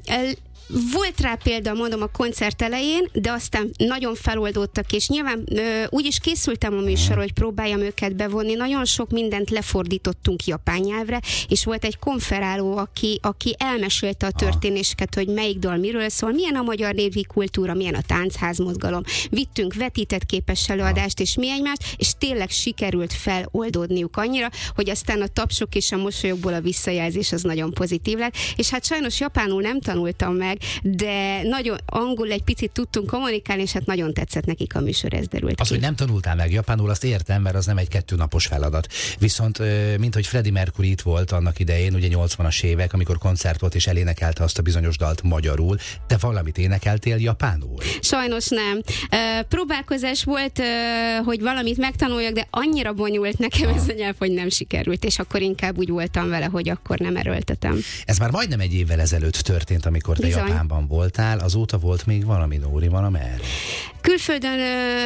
Volt rá példa, mondom, a koncert elején, de aztán nagyon feloldódtak, és nyilván ö, úgy is készültem a műsorra, hogy próbáljam őket bevonni. Nagyon sok mindent lefordítottunk japán nyelvre, és volt egy konferáló, aki, aki elmesélte a történéseket, hogy melyik dal miről szól, milyen a magyar népi kultúra, milyen a táncházmozgalom. Vittünk vetített képes előadást, és mi egymást, és tényleg sikerült feloldódniuk annyira, hogy aztán a tapsok és a mosolyokból a visszajelzés az nagyon pozitív lett. És hát sajnos japánul nem tanultam meg, de nagyon angol egy picit tudtunk kommunikálni, és hát nagyon tetszett nekik a műsor, ez derült Az, ki. hogy nem tanultál meg japánul, azt értem, mert az nem egy kettőnapos feladat. Viszont, mint hogy Freddie Mercury itt volt annak idején, ugye nyolcvanas évek, amikor koncert volt, és elénekelte azt a bizonyos dalt magyarul, te valamit énekeltél japánul? Sajnos nem. Próbálkozás volt, hogy valamit megtanuljak, de annyira bonyolult nekem ez a nyelv, hogy nem sikerült, és akkor inkább úgy voltam vele, hogy akkor nem erőltetem. Ez már majdnem egy évvel ezelőtt történt, amikor te Bizony. Japánban voltál, azóta volt még valami, Nóri, valamerre? Külföldön,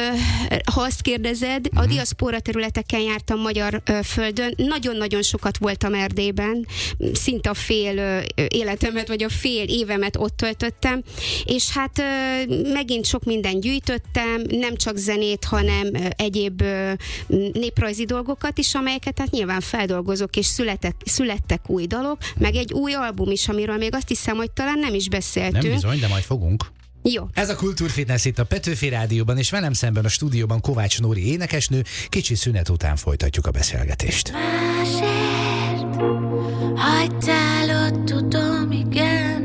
ha azt kérdezed, a diaszpóra területeken jártam magyar földön, nagyon-nagyon sokat voltam Erdélyben, szinte a fél életemet, vagy a fél évemet ott töltöttem, és hát megint sok mindent gyűjtöttem, nem csak zenét, hanem egyéb néprajzi dolgokat is, amelyeket hát nyilván feldolgozok, és születek, születtek új dalok, meg egy új album is, amiről még azt hiszem, hogy talán nem is beszéltünk. Nem bizony, de majd fogunk. Jó. Ez a Kultúrfitness itt a Petőfi Rádióban, és velem szemben a stúdióban Kovács Nóri énekesnő. Kicsi szünet után folytatjuk a beszélgetést. Másért hagytál ott, tudom, igen.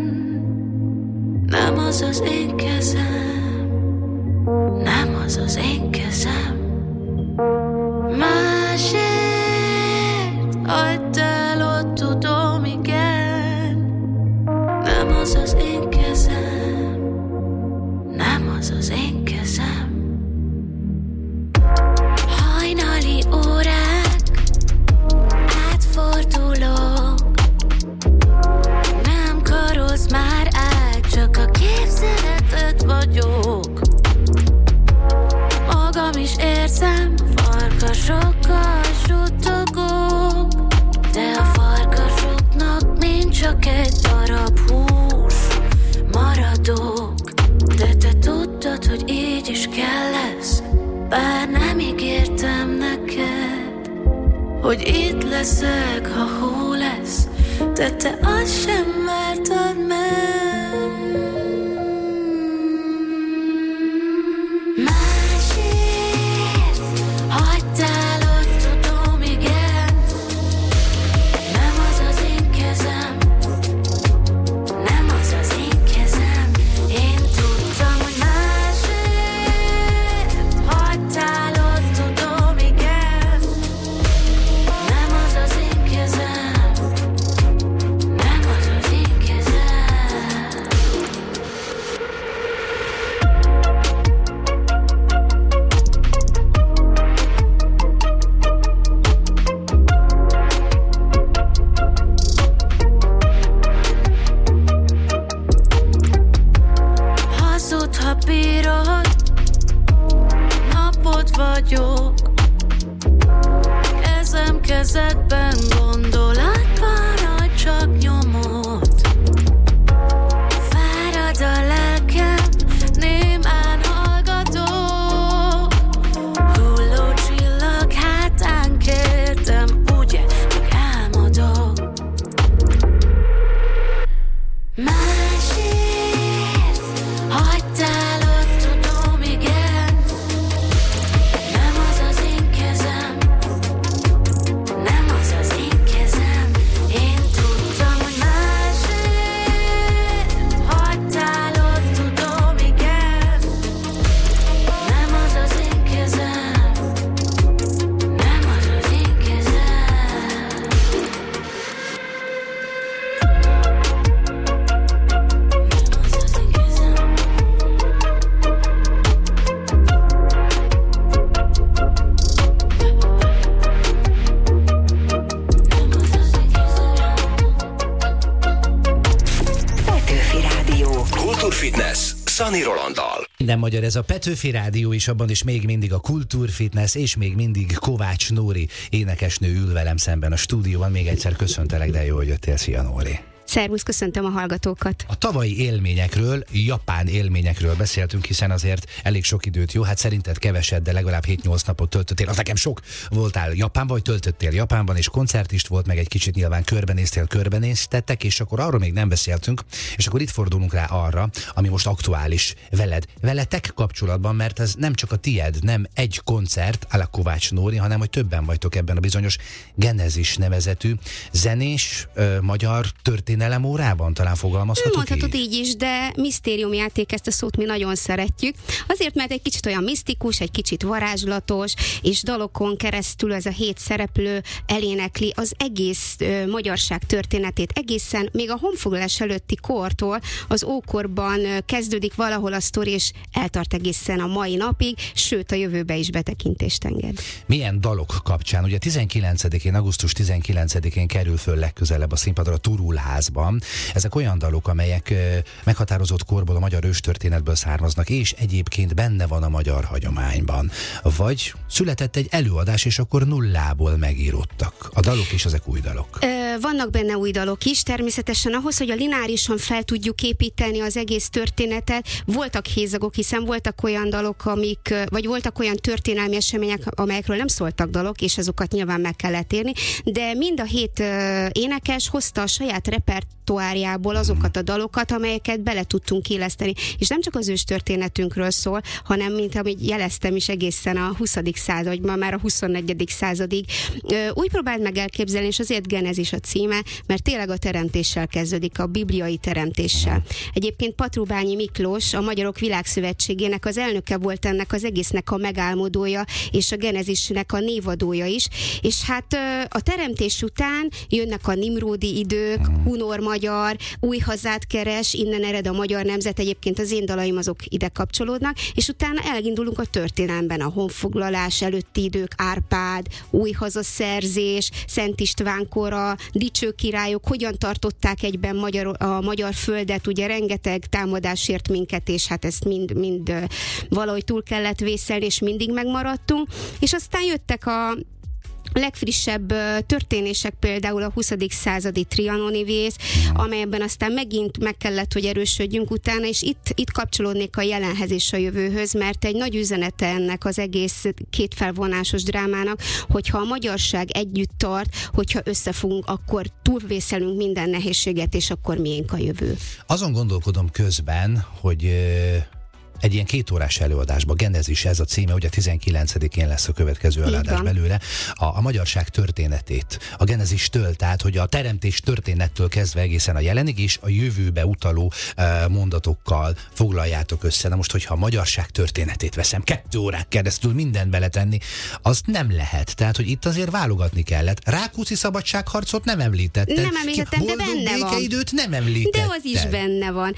Nem az az én kezem, nem az az én kezem. Másért hagytál ott, tudom, igen. Nem az az én kezem, nem az az én kezem. Hajnali órák, átfordulok. Nem karolsz már át, csak a képzeleted vagyok. Magam is érzem, farkasokkal suttogok. De a farkasoknak mind csak egy darab hús maradok. De te tudtad, hogy így is kell lesz, bár nem ígértem neked, hogy itt leszek, ha hó lesz, de te azt sem vártad meg. Másért hagytál ott, tudom, igen. Nem az az én kezem, nem az az én kezem. Én tudtam, hogy másért hagytál ott, tudom, igen. Nem az az én kezem, nem az az én kezem. Szani Rolanddal. Minden magyar, ez a Petőfi Rádió is, abban is még mindig a Kultúrfitness, és még mindig Kovács Nóri énekesnő ül velem szemben a stúdióban. Még egyszer köszöntelek, de jó, hogy jöttél. Szia, Nóri! Szervusz, köszöntöm a hallgatókat. A tavalyi élményekről, japán élményekről beszéltünk, hiszen azért elég sok időt, jó, hát szerinted keveset, de legalább hét-nyolc napot töltöttél, az nekem sok. Voltál Japánban, vagy töltöttél Japánban, és koncertist volt, meg egy kicsit nyilván körbenéztél, körbenéztettek, és akkor arról még nem beszéltünk, és akkor itt fordulunk rá arra, ami most aktuális veled, veletek kapcsolatban, mert ez nem csak a tied, nem egy koncert, a la Kovács Nóri, hanem hogy többen vagytok ebben a bizonyos Genezis nevezetű zenés, ö, magyar történet órában, talán fogalmazhatok Mondhatod így? így is, de misztériumjáték, ezt a szót mi nagyon szeretjük. Azért, mert egy kicsit olyan misztikus, egy kicsit varázslatos, és dalokon keresztül ez a hét szereplő elénekli az egész ö, magyarság történetét. Egészen még a honfoglalás előtti kortól az ókorban ö, kezdődik valahol a sztori, és eltart egészen a mai napig, sőt a jövőbe is betekintést enged. Milyen dalok kapcsán? Ugye tizenkilencedikén, augusztus tizenkilencedikén kerül föl legközelebb a színpadra a Turulházban. Ezek olyan dalok, amelyek ö, meghatározott korból, a magyar őstörténetből származnak, és egyébként benne van a magyar hagyományban. Vagy született egy előadás, és akkor nullából megíródtak a dalok, és ezek új dalok. Ö, vannak benne új dalok is, természetesen ahhoz, hogy a lineárisan fel tudjuk építeni az egész történetet, voltak hézagok, hiszen voltak olyan dalok, amik, vagy voltak olyan történelmi események, amelyekről nem szóltak dalok, és azokat nyilván meg kellett érni, de mind a hét ö, énekes hozta a saját repertoárjából azokat a dalokat, amelyeket bele tudtunk éleszteni. És nem csak az ős történetünkről szól, hanem, mint amit jeleztem is, egészen a huszadik század, ma már a huszonnegyedik századig. Ö, úgy próbáld meg elképzelni, és azért Genezis a címe, mert tényleg a teremtéssel kezdődik, a bibliai teremtéssel. Egyébként Patrubányi Miklós, a Magyarok Világszövetségének az elnöke volt ennek az egésznek a megálmodója, és a Genezisnek a névadója is. És hát ö, a teremtés után jönnek a nimródi idők, hunor magyar, új hazát keres, innen ered a magyar nemzet, egyébként az én dalaim azok ide kapcsolódnak, és utána elindulunk a történelemben, a honfoglalás előtti idők, Árpád, új hazaszerzés, Szent István kora, dicső királyok, hogyan tartották egyben magyar, a magyar földet, ugye rengeteg támadás ért minket, és hát ezt mind, mind valahogy túl kellett vészelni, és mindig megmaradtunk, és aztán jöttek a legfrissebb uh, történések, például a huszadik századi trianoni vész, amelyben aztán megint meg kellett, hogy erősödjünk utána, és itt, itt kapcsolódnék a jelenhez és a jövőhöz, mert egy nagy üzenete ennek az egész kétfelvonásos drámának, hogyha a magyarság együtt tart, hogyha összefogunk, akkor túlvészelünk minden nehézséget, és akkor miénk a jövő. Azon gondolkodom közben, hogy ö, egy ilyen kétórás előadásban, Genezis ez a címe, ugye tizenkilencedikén lesz a következő előadás belőle, a, a magyarság történetét, a Genezistől, tehát hogy a teremtés történettől kezdve egészen a jelenig és a jövőbe utaló uh, mondatokkal foglaljátok össze. Na most, hogyha a magyarság történetét veszem, kettő órák keresztül mindent beletenni, az nem lehet. Tehát, hogy itt azért válogatni kellett. Rákóczi szabadságharcot nem említetted. Nem említettem, de benne van. Békeidőt nem említetted. De az is benne van.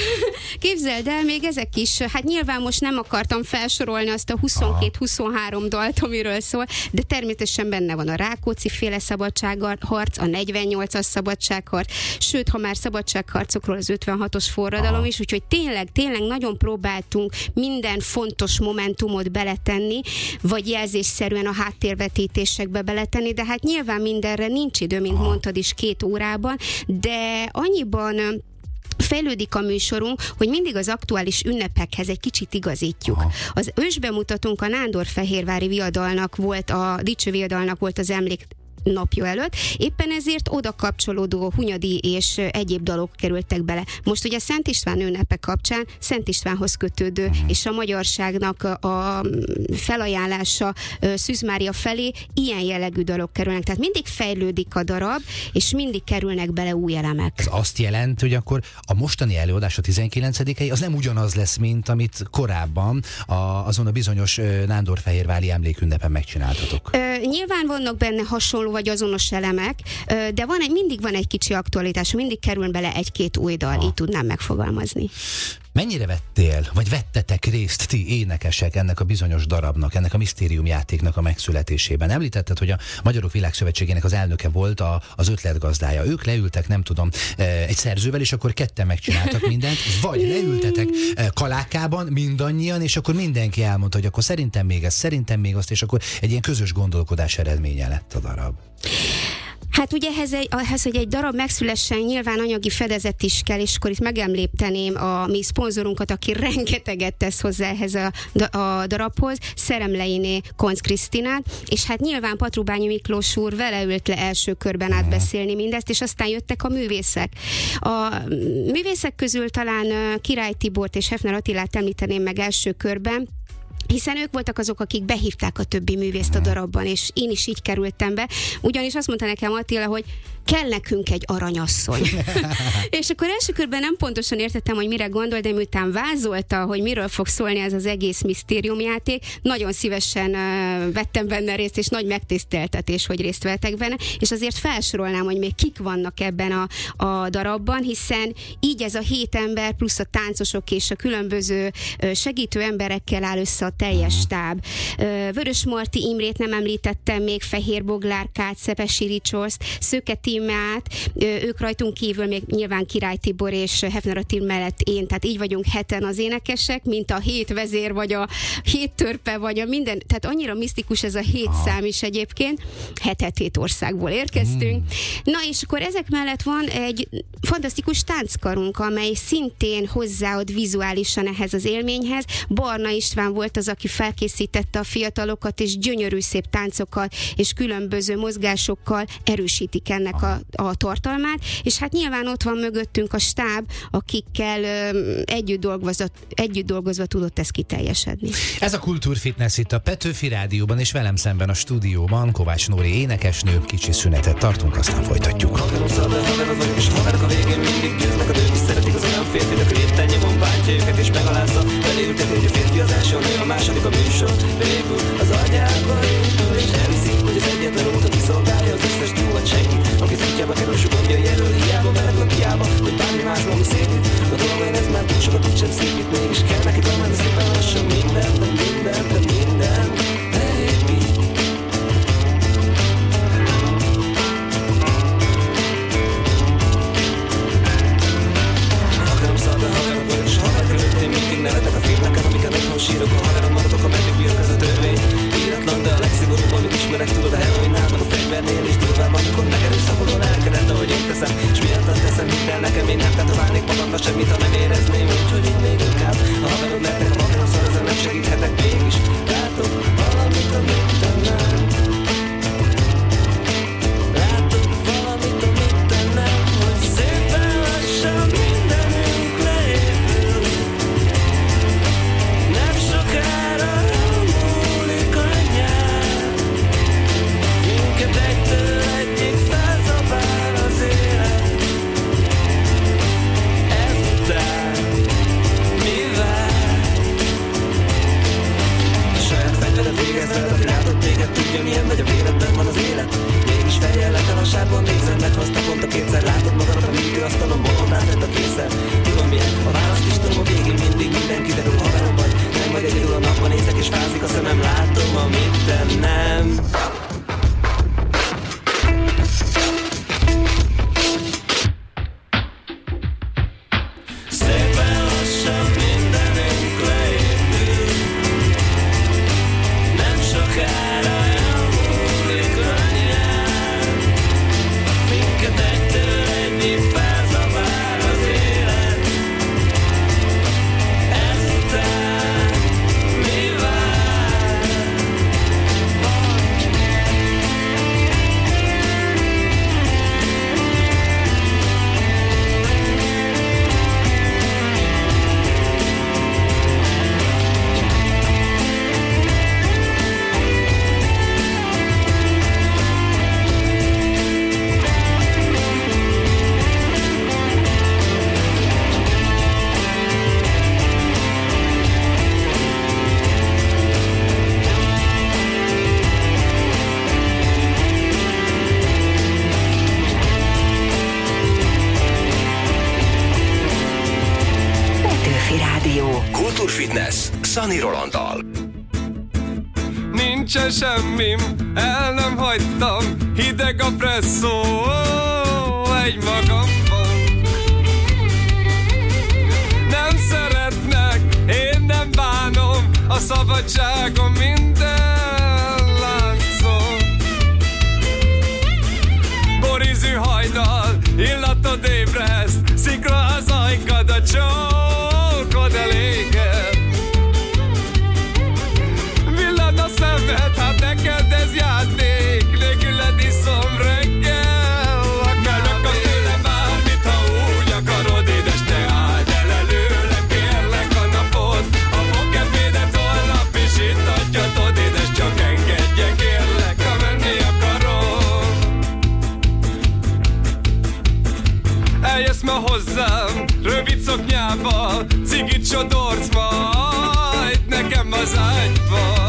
Képzeld el, még ezek is, hát nyilván most nem akartam felsorolni azt a huszonkét-huszonhárom dalt, amiről szól, de természetesen benne van a Rákóczi féle szabadságharc, a negyvennyolcas szabadságharc, sőt, ha már szabadságharcokról az ötvenhatos forradalom Aha. is, úgyhogy tényleg, tényleg nagyon próbáltunk minden fontos momentumot beletenni, vagy jelzésszerűen a háttérvetítésekbe beletenni, de hát nyilván mindenre nincs idő, mint Aha. mondtad is, két órában, de annyiban fejlődik a műsorunk, hogy mindig az aktuális ünnepekhez egy kicsit igazítjuk. Aha. Az ősbemutatónk a Nándorfehérvári viadalnak volt, a dicső viadalnak volt az emlék napja előtt, éppen ezért oda kapcsolódó Hunyadi és egyéb dalok kerültek bele. Most ugye Szent István ünnepe kapcsán Szent Istvánhoz kötődő uh-huh. és a magyarságnak a felajánlása Szűz Mária felé ilyen jellegű dalok kerülnek. Tehát mindig fejlődik a darab, és mindig kerülnek bele új elemek. Ez azt jelenti, hogy akkor a mostani előadás a tizenkilencedikei az nem ugyanaz lesz, mint amit korábban a, azon a bizonyos Nándorfehérvári emlékünnepen megcsináltatok. Ö, nyilván vannak benne hasonló vagy azonos elemek, de van egy, mindig van egy kicsi aktualitás, mindig kerül bele egy-két új dal, ah. így tudnám megfogalmazni. Mennyire vettél, vagy vettetek részt ti énekesek ennek a bizonyos darabnak, ennek a misztériumjátéknak a megszületésében? Említetted, hogy a Magyarok Világszövetségének az elnöke volt a, az ötletgazdája. Ők leültek, nem tudom, egy szerzővel, és akkor ketten megcsináltak mindent, vagy leültetek kalákában mindannyian, és akkor mindenki elmondta, hogy akkor szerintem még ez, szerintem még azt, és akkor egy ilyen közös gondolkodás eredménye lett a darab. Hát ugye ehhez, egy, ehhez, hogy egy darab megszülessen, nyilván anyagi fedezet is kell, és akkor itt megemlíteném a mi szponzorunkat, aki rengeteget tesz hozzá ehhez a, a darabhoz, Szeremleiné Koncz Krisztinát, és hát nyilván Patrubányi Miklós úr vele ült le első körben átbeszélni mindezt, és aztán jöttek a művészek. A művészek közül talán Király Tibort és Hefner Attilát említeném meg első körben, hiszen ők voltak azok, akik behívták a többi művészt a darabban, és én is így kerültem be, ugyanis azt mondta nekem Attila, hogy kell nekünk egy aranyasszony. És akkor első körben nem pontosan értettem, hogy mire gondol, de miután vázolta, hogy miről fog szólni ez az egész misztériumjáték, nagyon szívesen uh, vettem benne részt, és nagy megtiszteltetés, hogy részt vettek benne, és azért felsorolnám, hogy még kik vannak ebben a, a darabban, hiszen így ez a hét ember, plusz a táncosok és a különböző uh, segítő emberekkel áll össze a teljes stáb. Uh, Vörös Marti Imrét nem említettem, még Fehér Boglárkát, Szepesi Ricsoszt, Szőke Tímát, ők rajtunk kívül még nyilván Király Tibor és Hefner Attila mellett én, tehát így vagyunk heten az énekesek, mint a hét vezér, vagy a hét törpe, vagy a minden, tehát annyira misztikus ez a hét Aha. szám is egyébként. Hetet hét országból érkeztünk. Mm. Na és akkor ezek mellett van egy fantasztikus tánckarunk, amely szintén hozzáad vizuálisan ehhez az élményhez. Barna István volt az, aki felkészítette a fiatalokat, és gyönyörű szép táncokkal és különböző mozgásokkal erősítik ennek a, a tartalmát, és hát nyilván ott van mögöttünk a stáb, akikkel ö, együtt, dolgozva, együtt dolgozva tudott ez kiteljesedni. Ez a Kultúrfitness itt a Petőfi Rádióban, és velem szemben a stúdióban Kovács Nóri énekesnő. Kicsi szünetet tartunk, aztán folytatjuk. Haverom szabad, haverod vagyok, és haverok a végén mindig győznek, a nők is szeretik az olyan férfit, aki éppen nyomon bántja őket és megalázza. Beléültek, hogy a férfi az első, a nő a második, a műsor végül az agyába épül, és elviszi, hogy az egyetlen út, aki szolgálja az összes túl vagy senki, aki útjába kerül, sok gondja jelöl, hiába meleg napjába, hogy bármi más valami szédít. A dolgán ez már túl sokat úgy sem szépít, mégis kell neki talán, de szépen lassan minden, de minden, de minden leépít. Akarom szabad, haverok vagyok, és haver körült, én mindig nevetek a filmeken, amiket otthon sírok, a haverom maradok, ameddig bírok, ez a törvény. Íratlan, de a legszigorúbb, amit ismerek, tudod, a heroinál, meg a fegyvernél is durvább, amikor megerőszakoló lelkedet, ahogy én teszem, és miattan teszem, hidd el nekem, én nem tetoválnék magamra semmit, ha nem érezném, úgyhogy így még inkább. A haverod lehetek, ha haverom szar, ezzel nem segíthetek, mégis látok valamit, amit te nem. Látok valamit, amit te nem, hogy szépen lassan mindenünk leépül. Nem sokára elmúlik a nyár, minket egytől egyik felzabál az élet. Ezután mi vár? A saját fegyvered végezzel, aki látott téged, tudja milyen vagy, a véredben van az élet. Mégis fejjel lekel a sárban nézed, meghozta pont a kétszer. Látod magadat a műtőasztalon, bolondát tett a készen. Tudom milyen, a választ is tudom, a végén mindig minden kiderül, haverom vagy. Nem vagy egyedül, a napban nézek és fázik a szemem, látom, amit te nem. Szépen lassan mindenünk leépül, nem sokára elmúlik a nyár, minket egytől egyik felzabál az élet. Ezután mi vár? Sunny Rolanddal. Nincsen semmim, el nem hagytam, hideg a presszó, egy magamban. Nem szeretnek, én nem bánom, a szabadságom minden láncon. Borízű hajnal, illatod ébreszt, szikra az ajkad, a csókod eléget. Villan a szemed, hát neked ez játék, nélküled iszom reggel. Megakasz tőle bármit, ha úgy akarod, édes, te álld el előle, kérlek a napot. A fogkedvédet holnap is itt adjatod, édes, csak engedje, kérlek, ha menni akarom. Eljössz ma hozzám, rövid szoknyába, cigit sodorsz majd nekem az ágyba.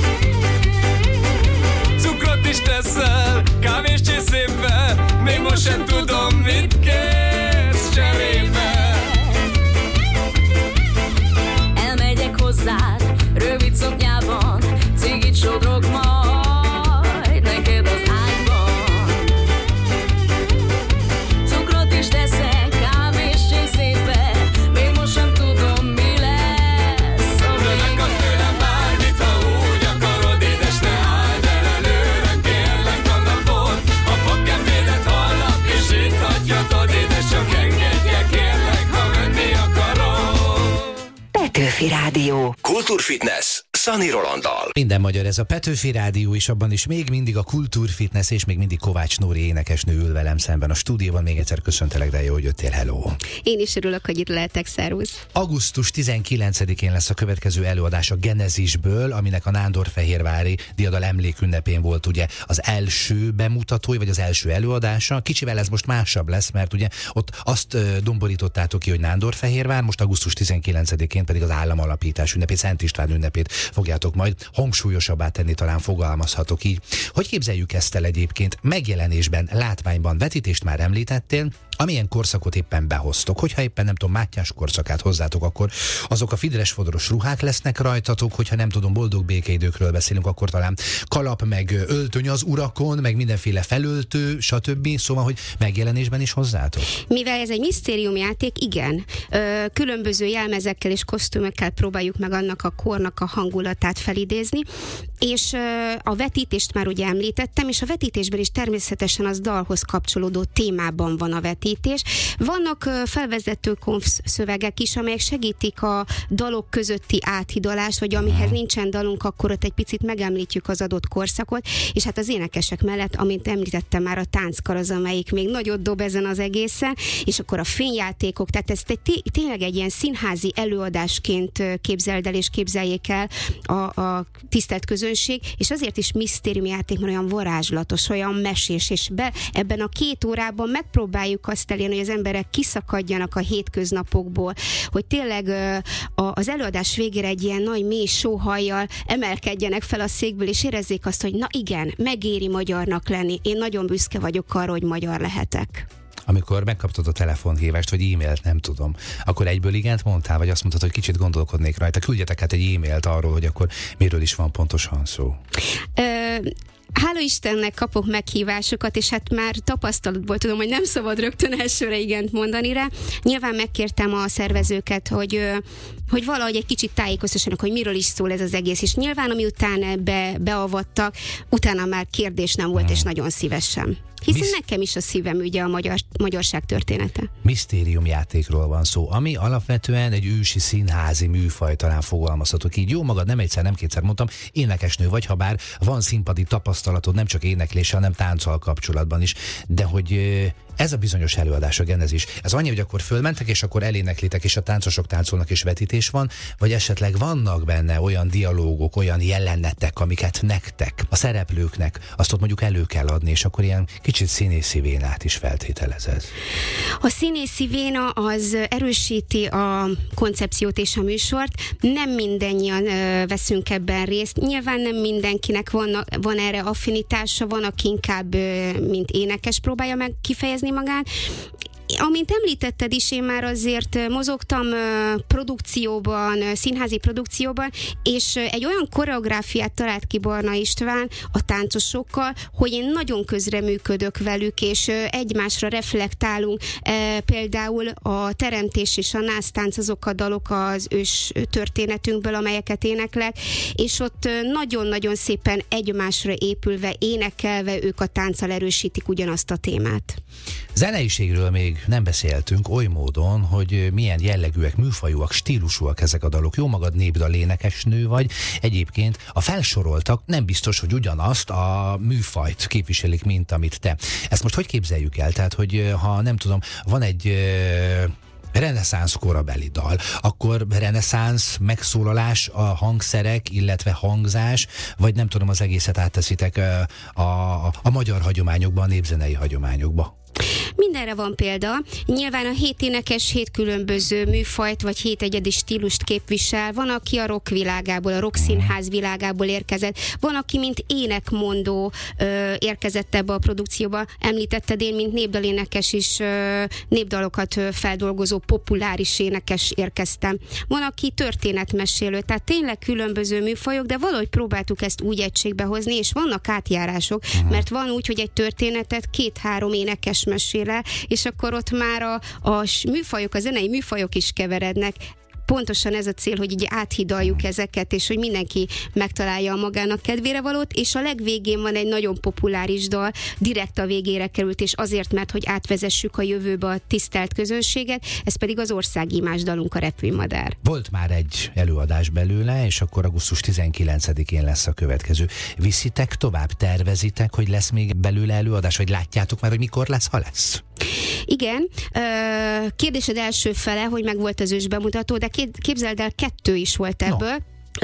Cukrot is teszel, kávés csészébe, még most sem tudom, mit kérsz cserébe. Elmegyek hozzád, rövid szoknyában, cigit sodrok majd neked az ágyban. Cukrot is teszek, kávés csészébe, még most sem tudom, mi lesz a vége. Megakasz tőlem bármit, ha úgy akarod, édes, ne álld el előre, kérlek a napot. A fogkedvédet holnap is itt hagyjatod, édes, csak engedje, kérlek, ha menni akarom. Petőfi Rádió. Kultúrfitness Sunny Rolanddal. Minden magyar, ez a Petőfi Rádió, és abban is még mindig a kultúrfitness, és még mindig Kovács Nóri énekesnő ül velem szemben a stúdióban. Még egyszer köszöntelek, de jó, hogy jöttél, hello! Én is örülök, hogy itt lehetek, szervusz. augusztus tizenkilencedikén lesz a következő előadás a Genezisből, aminek a Nándorfehérvári Diadal emlékünnepén volt ugye az első bemutatója, vagy az első előadása. Kicsivel ez most másabb lesz, mert ugye ott azt ö, domborítottátok ki, hogy Nándorfehérvár, most augusztus tizenkilencedikén pedig az államalapítás ünnepét, Szent István ünnepét fogjátok majd hangsúlyosabbá tenni, talán fogalmazhatok így. Hogy képzeljük ezt el egyébként? Megjelenésben, látványban, vetítést már említettél, amilyen korszakot éppen behoztok. Hogyha éppen nem tudom, Mátyás korszakát hozzátok, akkor azok a fidres fodros ruhák lesznek rajtatok, hogyha nem tudom, boldog békeidőkről beszélünk, akkor talán kalap, meg öltöny az urakon, meg mindenféle felöltő, stb. Szóval, hogy megjelenésben is hozzátok. Mivel ez egy misztériumjáték, igen. Ö, különböző jelmezekkel és kosztümökkel próbáljuk meg annak a kornak a hangulatát felidézni, és ö, a vetítést már ugye említettem, és a vetítésben is természetesen az dalhoz kapcsolódó témában van a vetítés. Vannak ö, felvezető konfszövegek is, amelyek segítik a dalok közötti áthidalást, vagy amihez nincsen dalunk, akkor ott egy picit megemlítjük az adott korszakot, és hát az énekesek mellett, amint említettem már, a tánckar az, amelyik még nagyot dob ezen az egészen, és akkor a fényjátékok, tehát ezt egy, té- tényleg egy ilyen színházi előadásként képzeld el, és képzeljék el a, a tisztelt közönség, és azért is misztériumjáték, mert olyan varázslatos, olyan mesés, és be, ebben a két órában megpróbáljuk azt elérni, hogy az emberek kiszakadjanak a hétköznapokból, hogy tényleg a, az előadás végére egy ilyen nagy mély sóhajjal emelkedjenek fel a székből, és érezzék azt, hogy na igen, megéri magyarnak lenni. Én nagyon büszke vagyok arra, hogy magyar lehetek. Amikor megkaptad a telefonhívást, vagy e-mailt, nem tudom, akkor egyből igent mondtál, vagy azt mondtad, hogy kicsit gondolkodnék rajta. Küldjetek hát egy e-mailt arról, hogy akkor miről is van pontosan szó. Ö- Hála Istennek kapok meghívásokat, és hát már tapasztalatból tudom, hogy nem szabad rögtön elsőre igent mondani rá. Nyilván megkértem a szervezőket, hogy, hogy valahogy egy kicsit tájékoztassanak, hogy miről is szól ez az egész, és nyilván amiután be, beavattak, utána már kérdés nem volt, hmm. és nagyon szívesen. Hiszen Misz... nekem is a szívem ugye a magyar, magyarság története. Misztériumjátékról van szó, ami alapvetően egy ősi színházi műfaj, talán fogalmazhatok így. Jó magad, nem egyszer, nem kétszer mondtam, énekesnő vagy, ha bár van színpadi tapasztalatod, nem csak énekléssel, hanem tánccal kapcsolatban is, de hogy ez a bizonyos előadás, a Genezis, ez annyi, hogy akkor fölmentek, és akkor eléneklitek, és a táncosok táncolnak, és vetítés van, vagy esetleg vannak benne olyan dialógok, olyan jelenetek, amiket nektek, a szereplőknek, azt ott mondjuk elő kell adni, és akkor ilyen kicsit színészi vénát is feltételezed. A színészi véna az erősíti a koncepciót és a műsort. Nem mindannyian ö, veszünk ebben részt. Nyilván nem mindenkinek van, van erre affinitása, van, aki inkább, ö, mint énekes próbálja meg kifejezni magát. amint említetted is, én már azért mozogtam produkcióban, színházi produkcióban, és egy olyan koreográfiát talált ki Barna István a táncosokkal, hogy én nagyon közreműködök velük, és egymásra reflektálunk. Például a teremtés és a násztánc, azok a dalok az ős történetünkből, amelyeket éneklek, és ott nagyon-nagyon szépen egymásra épülve, énekelve ők a tánccal erősítik ugyanazt a témát. Zeneiségről még nem beszéltünk oly módon, hogy milyen jellegűek, műfajúak, stílusúak ezek a dalok. Jó magad népdal énekesnő vagy, egyébként a felsoroltak nem biztos, hogy ugyanazt a műfajt képviselik, mint amit te. Ezt most hogy képzeljük el? Tehát, hogy ha nem tudom, van egy reneszánsz korabeli dal, akkor reneszánsz megszólalás, a hangszerek, illetve hangzás, vagy nem tudom, az egészet átteszitek a, a, a magyar hagyományokba, a népzenei hagyományokba? Mindenre van példa. Nyilván a hét énekes hét különböző műfajt, vagy hét egyedi stílust képvisel. Van, aki a rock világából, a rock színház világából érkezett. Van, aki mint énekmondó ö, érkezett ebbe a produkcióba. Említetted, én, mint népdalénekes is ö, népdalokat ö, feldolgozó populáris énekes érkeztem. Van, aki történetmesélő, tehát tényleg különböző műfajok, de valahogy próbáltuk ezt úgy egységbe hozni, és vannak átjárások, mert van úgy, hogy egy történetet két-három énekes mesél el, és akkor ott már a, a műfajok, a zenei műfajok is keverednek. Pontosan ez a cél, hogy így áthidaljuk ezeket, és hogy mindenki megtalálja a magának kedvére valót, és a legvégén van egy nagyon populáris dal, direkt a végére került, és azért, mert hogy átvezessük a jövőbe a tisztelt közönséget, ez pedig az országimás dalunk, a Repülmadár. Volt már egy előadás belőle, és akkor augusztus tizenkilencedikén lesz a következő. Viszitek tovább, tervezitek, hogy lesz még belőle előadás, vagy látjátok már, hogy mikor lesz, ha lesz? Igen. Kérdésed első fele, hogy meg volt az ős bemutató, de képzeld el, kettő is volt ebből. No.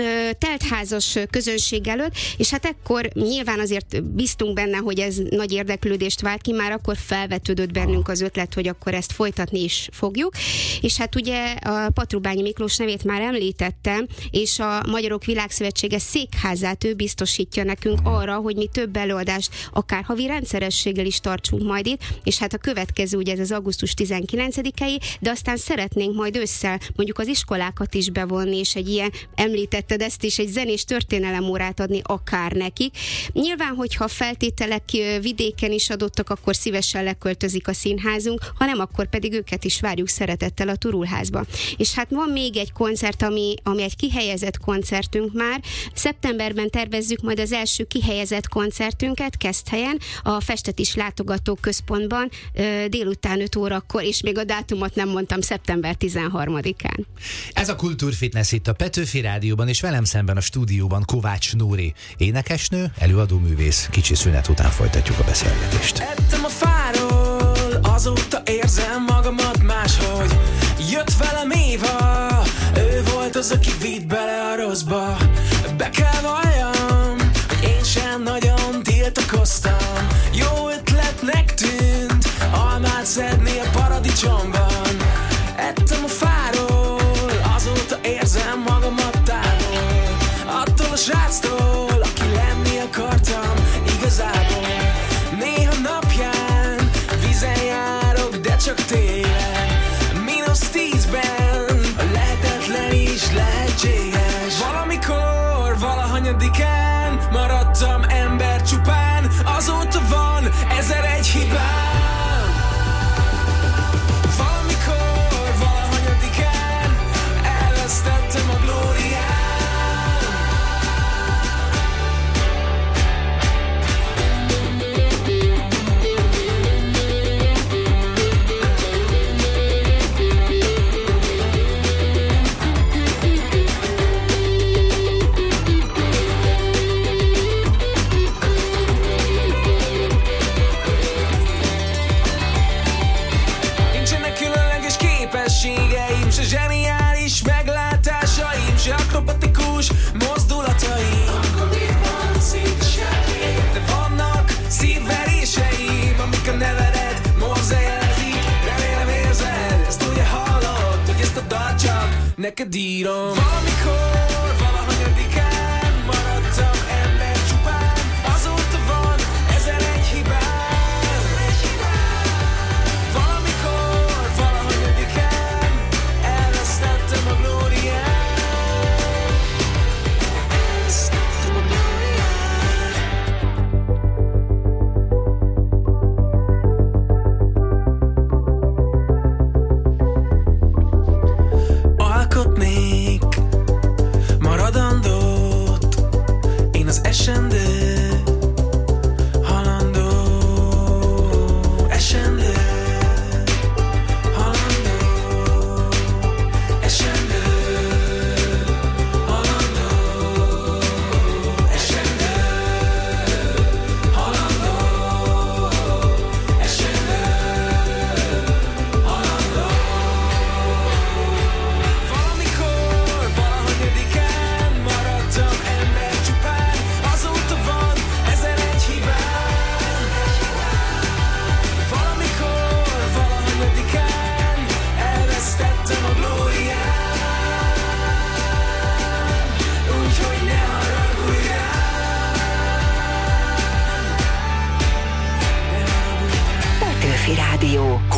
teltházas közönség előtt, és hát ekkor nyilván azért bíztunk benne, hogy ez nagy érdeklődést vált ki, már akkor felvetődött bennünk az ötlet, hogy akkor ezt folytatni is fogjuk, és hát ugye a Patrubányi Miklós nevét már említettem, és a Magyarok Világszövetsége székházát ő biztosítja nekünk arra, hogy mi több előadást akár havi rendszerességgel is tartsunk majd itt, és hát a következő ugye ez az augusztus tizenkilencedikei, de aztán szeretnénk majd ősszel mondjuk az iskolákat is bevonni, és egy ilyen említett ezt is, egy zenés történelemórát adni akár nekik. Nyilván, hogyha feltételek vidéken is adottak, akkor szívesen leköltözik a színházunk, ha nem, akkor pedig őket is várjuk szeretettel a Turulházba. És hát van még egy koncert, ami, ami egy kihelyezett koncertünk már. Szeptemberben tervezzük majd az első kihelyezett koncertünket Keszthelyen, a Festetis Látogató Központban délután öt órakor, és még a dátumot nem mondtam, szeptember tizenharmadikán. Ez a Kultúrfitness itt a Petőfi Rádióban, és velem szemben a stúdióban Kovács Nóri, énekesnő, előadó művész. Kicsi szünet után folytatjuk a beszélgetést. Ettem a fáról, azóta érzem magamat máshogy. Jött velem Éva, ő volt az, aki vitt bele a rosszba. Be kell valljam, hogy én sem nagyon tiltakoztam. Jó ötletnek tűnt almát szedni a paradicsomban. Ettem a fáról, azóta érzem magamat távol. Attól a sráctól, aki lenni akartam igazából. Néha napján vízen járok, de csak télen. Mínusz tízben a lehetetlen is lehetséges. Valamikor, valahanyadikán maradtam ember csupán. Azóta van ezer egy hibám. Elvesztettem a glóriát. Nincsenek különleges képességeim, se zseniális meglátásaim, se akrobatikus mozdulataim. De vannak szívveréseim, amik a nevedet morzajelezik. Remélem érzed, ezt ugye hallod, hogy ezt a dalt csak neked írom. Valamikor, valahanyadikán maradtam ember csupán. Azóta van ezer egy hibám. Valamikor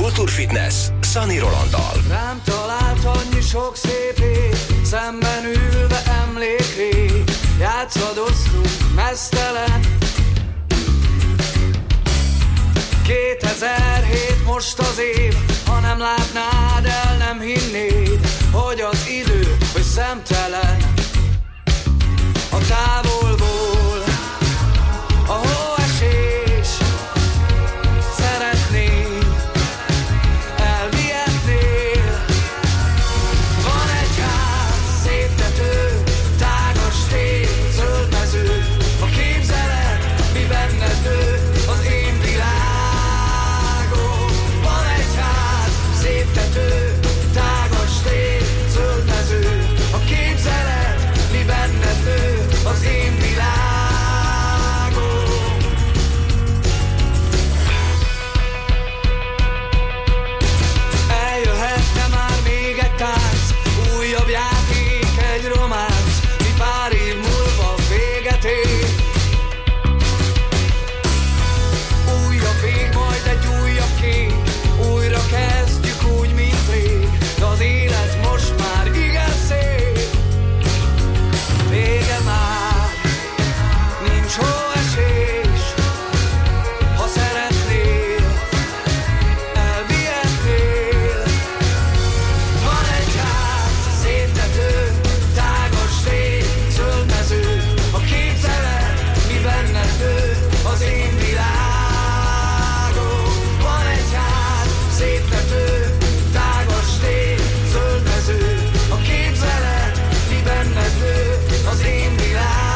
Kultúrfitness Szani Rolanddal. Rám talált annyi sok szép ég, szemben ülve emlékrég, játszadoztunk meztelen. kétezer-hét most az év, ha nem látnád, el nem hinnéd, hogy az idő, hogy szemtelen. A távolból a hóesés, szeretném, elvihetnél. Van egy ház, szép tető, tágas tér, zöld mező, a képzelet, mi benned nő, az én világom. Van egy ház, szép tető, tágas tér, zöld mező, a képzelet, mi benned nő, az én világom. Eljöhetne már még egy tánc, újabb játék, egy románc, mi pár év múlva véget ér. Újabb vég, majd egy újabb kép, újra kezdjük úgy, mint rég, de az élet most már igen szép. Vége már, nincs hóesés, ha szeretnél, elvihetnél. Van egy ház, szép tető, tágas tér, zöld mező, a képzelet, mi benned nő, az én világom. Van egy ház, szép tető, tágas tér, zöld mező, a képzelet, mi benned nő, az én világom.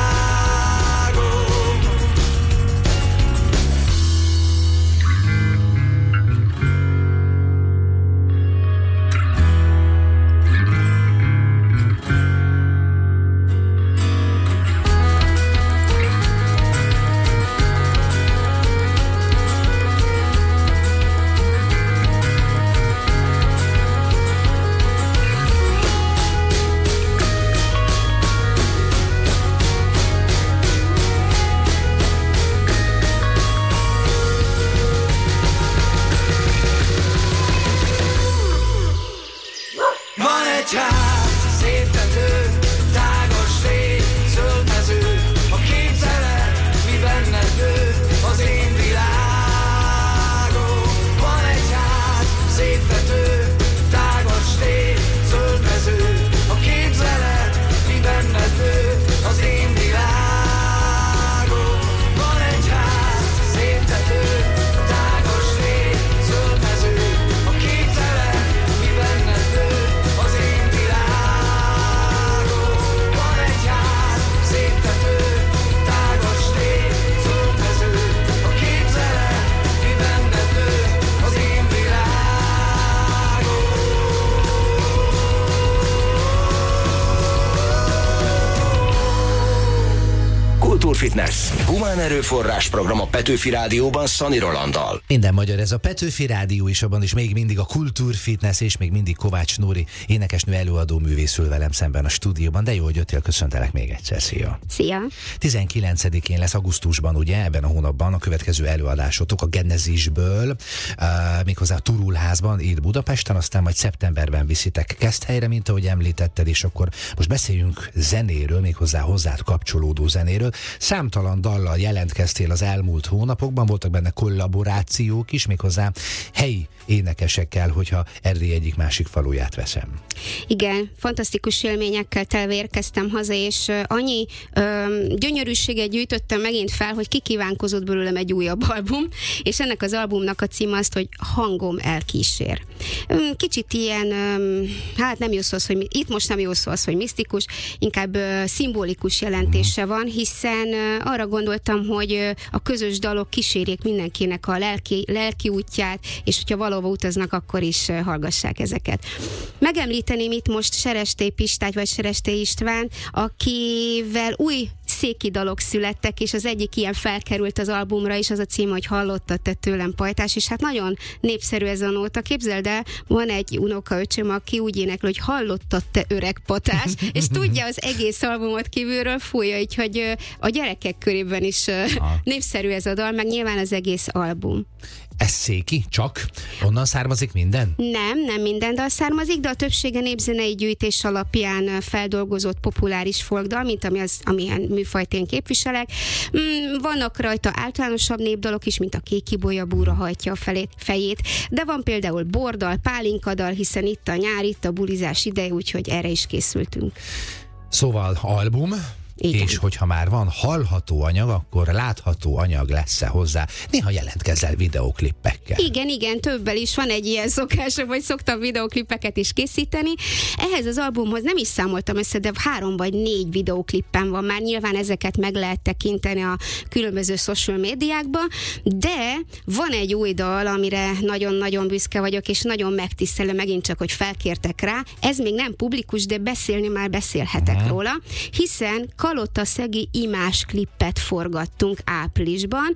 Van egy ház, szép tető, tágas tér, zöld mező, a képzelet, mi benned nő, az én világom. Van egy ház, szép tető, tágas tér, zöld mező, a képzelet, mi benned nő, az én világom. Van egy ház, szép tető, tágas tér, zöld mező, a képzelet, mi benned nő, az én világom. Van egy ház, szép tető, tágas tér, zöld mező, a képzelet, mi benned nő, az én világom. Kultúrfitness humán erőforrás program a Petőfi Rádióban Szani Rolanddal. Minden magyar, ez a Petőfi Rádió is, abban is még mindig a Kultúrfitness, és még mindig Kovács Nóri, énekesnő, előadó művész ül velem szemben a stúdióban, de jó, hogy jöttél, köszöntelek még egyszer, szia! Szia! tizenkilencedikén lesz augusztusban, ugye, ebben a hónapban a következő előadásotok a Genezisből, uh, méghozzá a Turulházban, itt Budapesten, aztán majd szeptemberben viszitek Keszthelyre, mint ahogy említetted, és akkor most beszéljünk zenéről, méghozzá hozzád kapcsolódó zenéről. Számtalan dallal jelentkeztél az elmúlt hónapokban, voltak benne kollaborációk is, méghozzá helyi énekesekkel, hogyha Erdély egyik másik faluját veszem. Igen, fantasztikus élményekkel telve érkeztem haza, és uh, annyi uh, gyönyörűséget gyűjtöttem megint fel, hogy kikívánkozott belőlem egy újabb album, és ennek az albumnak a címe azt, hogy Hangom elkísér. Um, kicsit ilyen, um, hát nem jó szó az, hogy itt most nem jó szó az, hogy misztikus, inkább uh, szimbolikus jelentése van, hiszen uh, arra gondoltam, hogy uh, a közös dalok kísérjék mindenkinek a lelki, lelki útját, és hogyha valahova utaznak, akkor is uh, hallgassák ezeket. Megemlíteném itt most Serestei Pistát, vagy Serestei István, akivel új széki dalok születtek, és az egyik ilyen felkerült az albumra is, az a címe, hogy Hallottad te tőlem pajtás, és hát nagyon népszerű ez a nóta. Képzeld el, van egy unokaöcsöm, aki úgy énekel, hogy hallottad te öreg patás, és tudja az egész albumot kívülről, fújja, így, hogy a gyerekek körében is népszerű ez a dal, meg nyilván az egész album. Ez széki? Csak? Onnan származik minden? Nem, nem minden dal származik, de a többsége népzenei gyűjtés alapján feldolgozott populáris folkdal, mint ami az, amilyen műfajt én képviselek. Vannak rajta általánosabb népdalok is, mint a Kék ibolya búra hajtja a felét, fejét, de van például bordal, pálinkadal, hiszen itt a nyár, itt a bulizás ideje, úgyhogy erre is készültünk. Szóval album, igen. És hogyha már van hallható anyag, akkor látható anyag lesz-e hozzá? Néha jelentkezel videóklippekkel. Igen, igen, többel is van egy ilyen szokásom, hogy szoktam videóklippeket is készíteni. Ehhez az albumhoz nem is számoltam össze, de három vagy négy videóklippen van már. Nyilván ezeket meg lehet tekinteni a különböző social médiákban, de van egy új dal, amire nagyon-nagyon büszke vagyok, és nagyon megtisztelő megint csak, hogy felkértek rá. Ez még nem publikus, de beszélni már beszélhetek uh-huh. róla, hiszen Kalotaszegi imás klippet forgattunk áprilisban.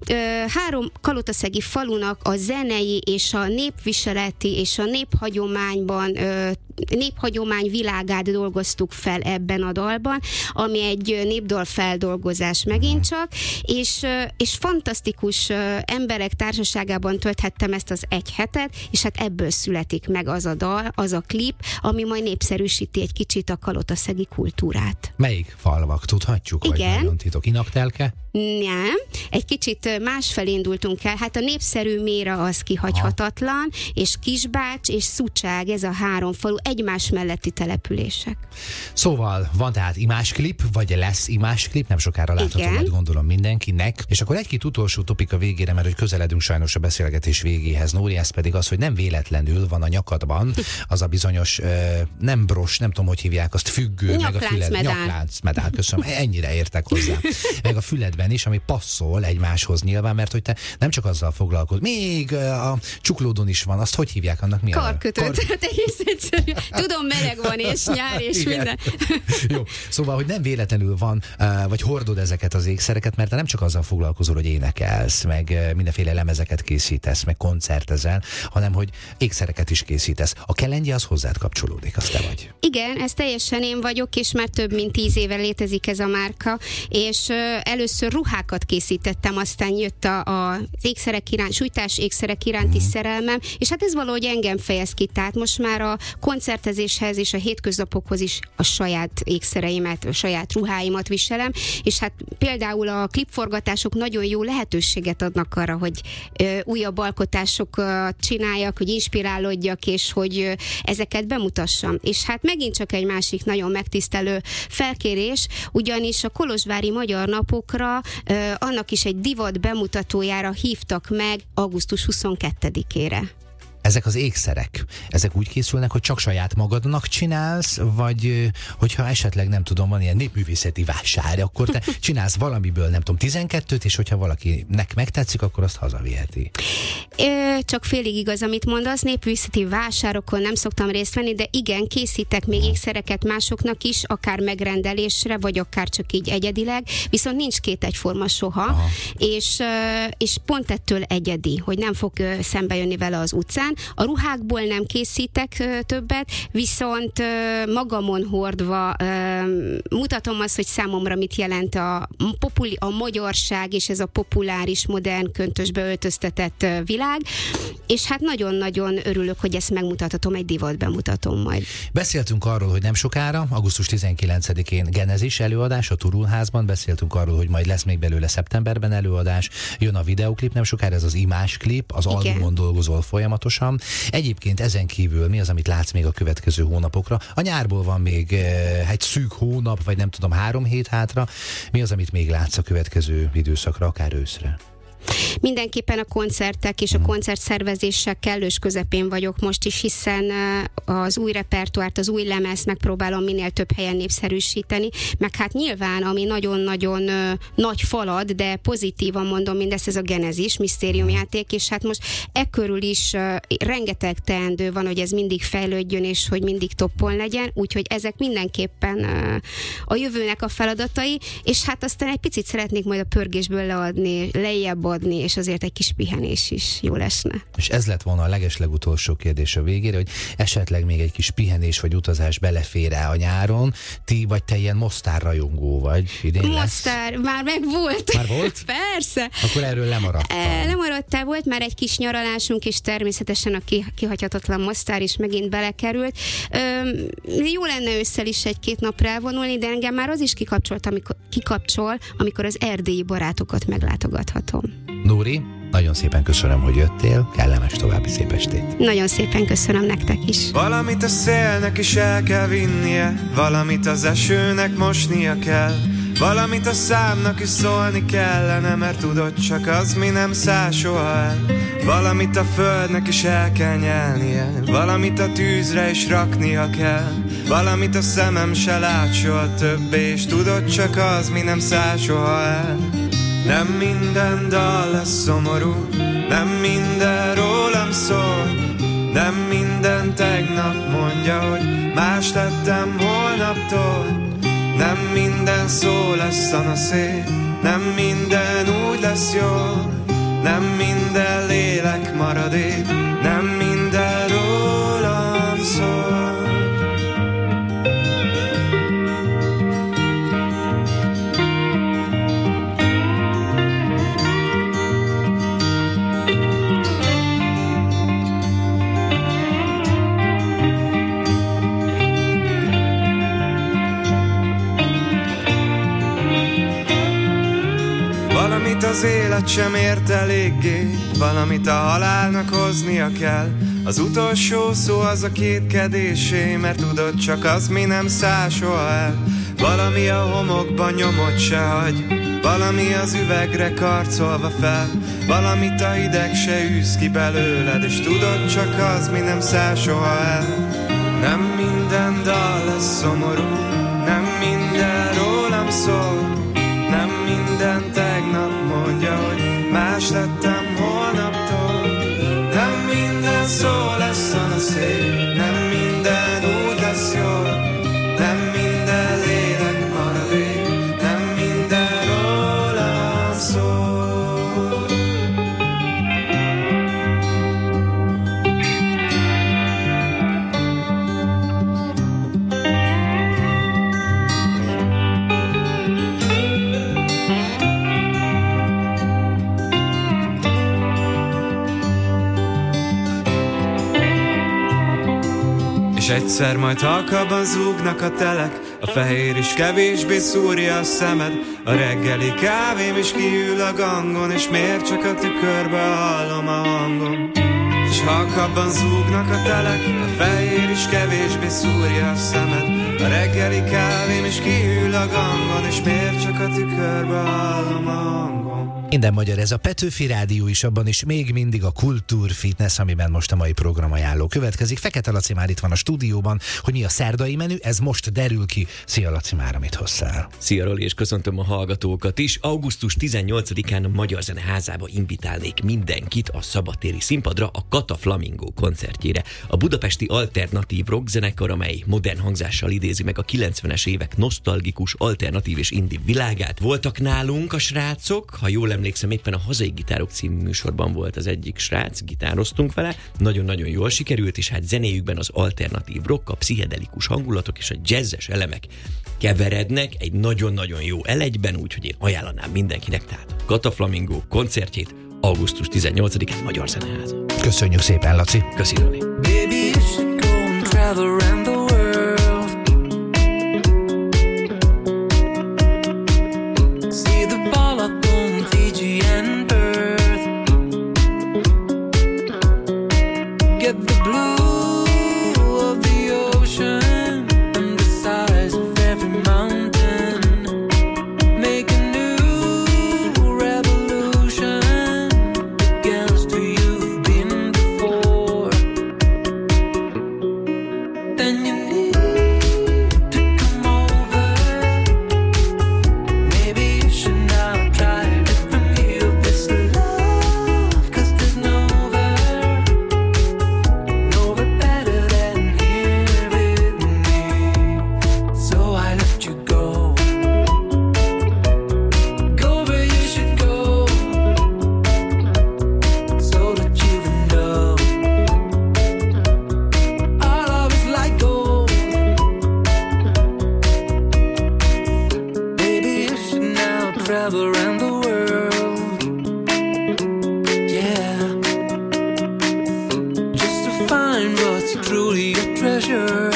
Három kalotaszegi falunak a zenei és a népviseleti és a néphagyományban néphagyomány világát dolgoztuk fel ebben a dalban, ami egy népdal feldolgozás megint csak, és, és fantasztikus emberek társaságában tölthettem ezt az egy hetet, és hát ebből születik meg az a dal, az a klip, ami majd népszerűsíti egy kicsit a kalotaszegi kultúrát. Melyik falvak, tudhatjuk? Igen. Vagy nagyon titok? Inaktelke? Nem, egy kicsit másfelé indultunk el. Hát a népszerű Méra az kihagyhatatlan, ha. és Kisbács és Szucság, ez a három falu egymás melletti települések. Szóval van tehát imásklip, vagy lesz imásklip, nem sokára látható, majd gondolom mindenkinek. És akkor egy-két utolsó topika végére, mert hogy közeledünk sajnos a beszélgetés végéhez, Nóri, ez pedig az, hogy nem véletlenül van a nyakadban az a bizonyos, nem bros, nem tudom, hogy hívják, azt függő, meg a füled, nyakláncmedál, köszönöm, ennyire értek hozzá. Meg a füledben is, ami passzol egymáshoz nyilván, mert hogy te nem csak azzal foglalkozol, még a csuklódon is van, azt hogy hívják annak? Mi Karkötőt, Kar... hát egész egyszerű. Tudom, meleg van, és nyár, és igen. minden. Jó, szóval, hogy nem véletlenül van, vagy hordod ezeket az ékszereket, mert te nem csak azzal foglalkozol, hogy énekelsz, meg mindenféle lemezeket készítesz, meg koncertezel, hanem hogy ékszereket is készítesz. A kelendje az hozzád kapcsolódik, az te vagy. Igen, ez teljesen én vagyok, és már több mint tíz éve létezik ez a márka, és először ruhákat készítettem, aztán jött a, a az ékszerek iránt, sújtás ékszerek iránti mm. szerelmem, és hát ez valahogy engem fejez ki, tehát most már a koncertezéshez és a hétköznapokhoz is a saját ékszereimet, a saját ruháimat viselem, és hát például a klipforgatások nagyon jó lehetőséget adnak arra, hogy ö, újabb alkotásokat csináljak, hogy inspirálódjak, és hogy ö, ezeket bemutassam. És hát megint csak egy másik nagyon megtisztelő felkérés, ugyanis a kolozsvári Magyar Napokra ö, annak is egy divat bemutatójára hívtak meg augusztus huszonkettedikére. Ezek az ékszerek, ezek úgy készülnek, hogy csak saját magadnak csinálsz, vagy hogyha esetleg nem tudom, van ilyen népművészeti vásár, akkor te csinálsz valamiből, nem tudom, tizenkettőt, és hogyha valakinek megtetszik, akkor azt hazaviheti. Ö, csak félig igaz, amit mondasz, népművészeti vásárokon nem szoktam részt venni, de igen, készítek még ékszereket másoknak is, akár megrendelésre, vagy akár csak így egyedileg, viszont nincs két egyforma soha, és, és pont ettől egyedi, hogy nem fog szembe jönni vele az utcán. A ruhákból nem készítek ö, többet, viszont ö, magamon hordva ö, mutatom azt, hogy számomra mit jelent a, populi, a magyarság és ez a populáris, modern, köntösbe öltöztetett ö, világ, és hát nagyon-nagyon örülök, hogy ezt megmutathatom, egy divat bemutatom majd. Beszéltünk arról, hogy nem sokára, augusztus tizenkilencedikén Genezis előadás a Turulházban, beszéltünk arról, hogy majd lesz még belőle szeptemberben előadás, jön a videóklip nem sokára, ez az imásklip, az igen. albumon dolgozol folyamatosan. Egyébként ezen kívül mi az, amit látsz még a következő hónapokra? A nyárból van még eh, egy szűk hónap, vagy nem tudom, három hét hátra. Mi az, amit még látsz a következő időszakra, akár őszre? Mindenképpen a koncertek és a koncertszervezések kellős közepén vagyok most is, hiszen az új repertoárt, az új lemezt megpróbálom minél több helyen népszerűsíteni, meg hát nyilván, ami nagyon-nagyon nagy falad, de pozitívan mondom mindezt, ez a Genezis misztériumjáték, és hát most e körül is rengeteg teendő van, hogy ez mindig fejlődjön, és hogy mindig toppon legyen, úgyhogy ezek mindenképpen a jövőnek a feladatai, és hát aztán egy picit szeretnék majd a pörgésből leadni, lejjebb adni és azért egy kis pihenés is jó lesne. És ez lett volna a legeslegutolsó kérdés a végére, hogy esetleg még egy kis pihenés vagy utazás belefér-e a nyáron, ti vagy te ilyen Mostár rajongó vagy, idén lesz? Mostár, már meg volt. Már volt? Persze. Akkor erről lemaradtam. E, lemaradtál, volt már egy kis nyaralásunk, és természetesen a ki, kihagyhatatlan Mostár is megint belekerült. Ö, jó lenne ősszel is egy-két napra elvonulni, de engem már az is kikapcsolt, amikor, kikapcsol, amikor az erdélyi barátokat meglátogathatom. Nóri, nagyon szépen köszönöm, hogy jöttél, kellemes további szép estét. Nagyon szépen köszönöm nektek is. Valamit a szélnek is el kell vinnie, valamit az esőnek mosnia kell, valamit a számnak is szólni kellene, mert tudod, csak az mi nem száll soha el. Valamit a földnek is el kell nyelnie, valamit a tűzre is raknia kell, valamit a szemem se lát soha többé, és tudod, csak az mi nem száll soha el. Nem minden dal lesz szomorú, nem minden rólam szól, nem minden tegnap mondja, hogy más lettem holnaptól. Nem minden szó lesz szanaszét, nem minden úgy lesz jó, nem minden lélek maradék, nem minden rólam szól. Valamit az élet sem ért eléggé, valamit a halálnak hoznia kell. Az utolsó szó az a kétkedésé, mert tudod, csak az mi nem száll soha el. Valami a homokban nyomot se hagy, valami az üvegre karcolva fel, valamit a hideg se űz ki belőled, és tudod, csak az mi nem száll soha el. Nem minden dal lesz szomorú, nem minden rólam szól, nem minden tegnap mondja, hogy más lettem holnaptól. Nem minden szó lesz szanaszét, nem minden úgy lesz jó, nem minden lélek maradék, nem minden rólam szól. És egyszer majd halkabban zúgnak a telek, a fehér is kevésbé szúrja a szemed, a reggeli kávém is kiül a gangon, és miért csak a tükörbe hallom a hangom. És halkabban zúgnak a telek, a fehér is kevésbé szúrja a szemed, a reggeli kávém is kiül a gangon, és miért csak a tükörbe hallom a hangom. Minden magyar, ez a Petőfi Rádió is, abban is még mindig a Kultúr Fitness, amiben most a mai programajánló következik. Fekete Laci már itt van a stúdióban, hogy mi a szerdai menü, ez most derül ki. Szia Laci, már amit hozzál. Szia Roli, és köszöntöm a hallgatókat is. augusztus tizennyolcadikán a Magyar Zeneházába invitálnék mindenkit a szabadtéri színpadra a Kata Flamingo koncertjére. A budapesti alternatív rockzenekar, amely modern hangzással idézi meg a kilencvenes évek nosztalgikus, alternatív és indie világát. Voltak nálunk a srácok, ha jól emlékszem, éppen a Hazai Gitárok című műsorban volt az egyik srác, gitároztunk vele, nagyon-nagyon jól sikerült, és hát zenéjükben az alternatív rock, a pszichedelikus hangulatok és a jazzes elemek keverednek egy nagyon-nagyon jó elegyben, úgyhogy én ajánlanám mindenkinek, tehát a Kata Flamingo koncertjét augusztus tizennyolcadikán Magyar Zeneháza. Köszönjük szépen, Laci. Köszi, Roli. Baby, you should go and travel around the world. See the Balaton, Fiji and Perth. Get the blue of the ocean and the size of every mountain. Make a new revolution against who you've been before. Then you need to come over. Maybe you should not travel around the world. Yeah, just to find what's truly a treasure.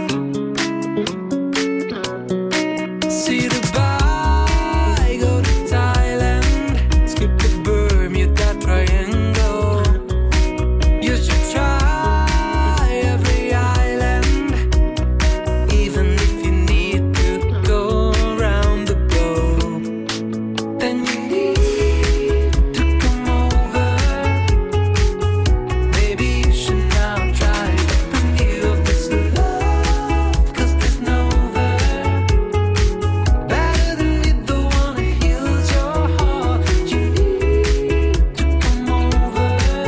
See Dubai, go to Thailand, skip the Bermuda Triangle. You should try every island, even if you need to go around the globe. Then you need to come over. Maybe you should now try to feel this love, 'cause there's nowhere better than with the one who heals your heart. You need to come over.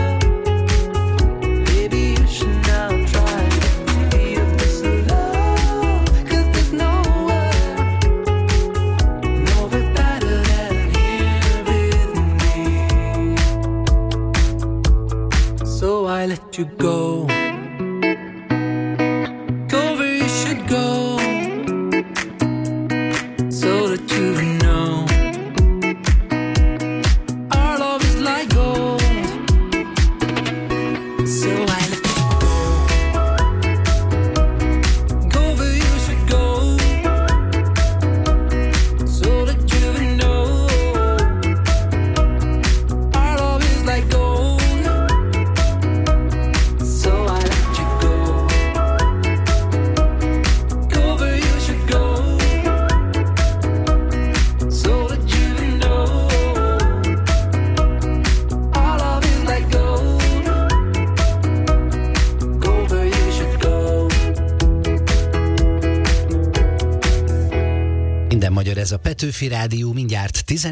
Maybe you should now try to feel this love, 'cause there's nowhere, nowhere better than here with me. So I let you go. Go where you should go, so that you know our love is like gold. So I let you go. Go where you should go, so that you know our love is like gold. So I let you go. Go where you should go, so that you know our love is like gold. Go where you should go. Minden magyar, ez a Petőfi Rádió, mindjárt tizenegy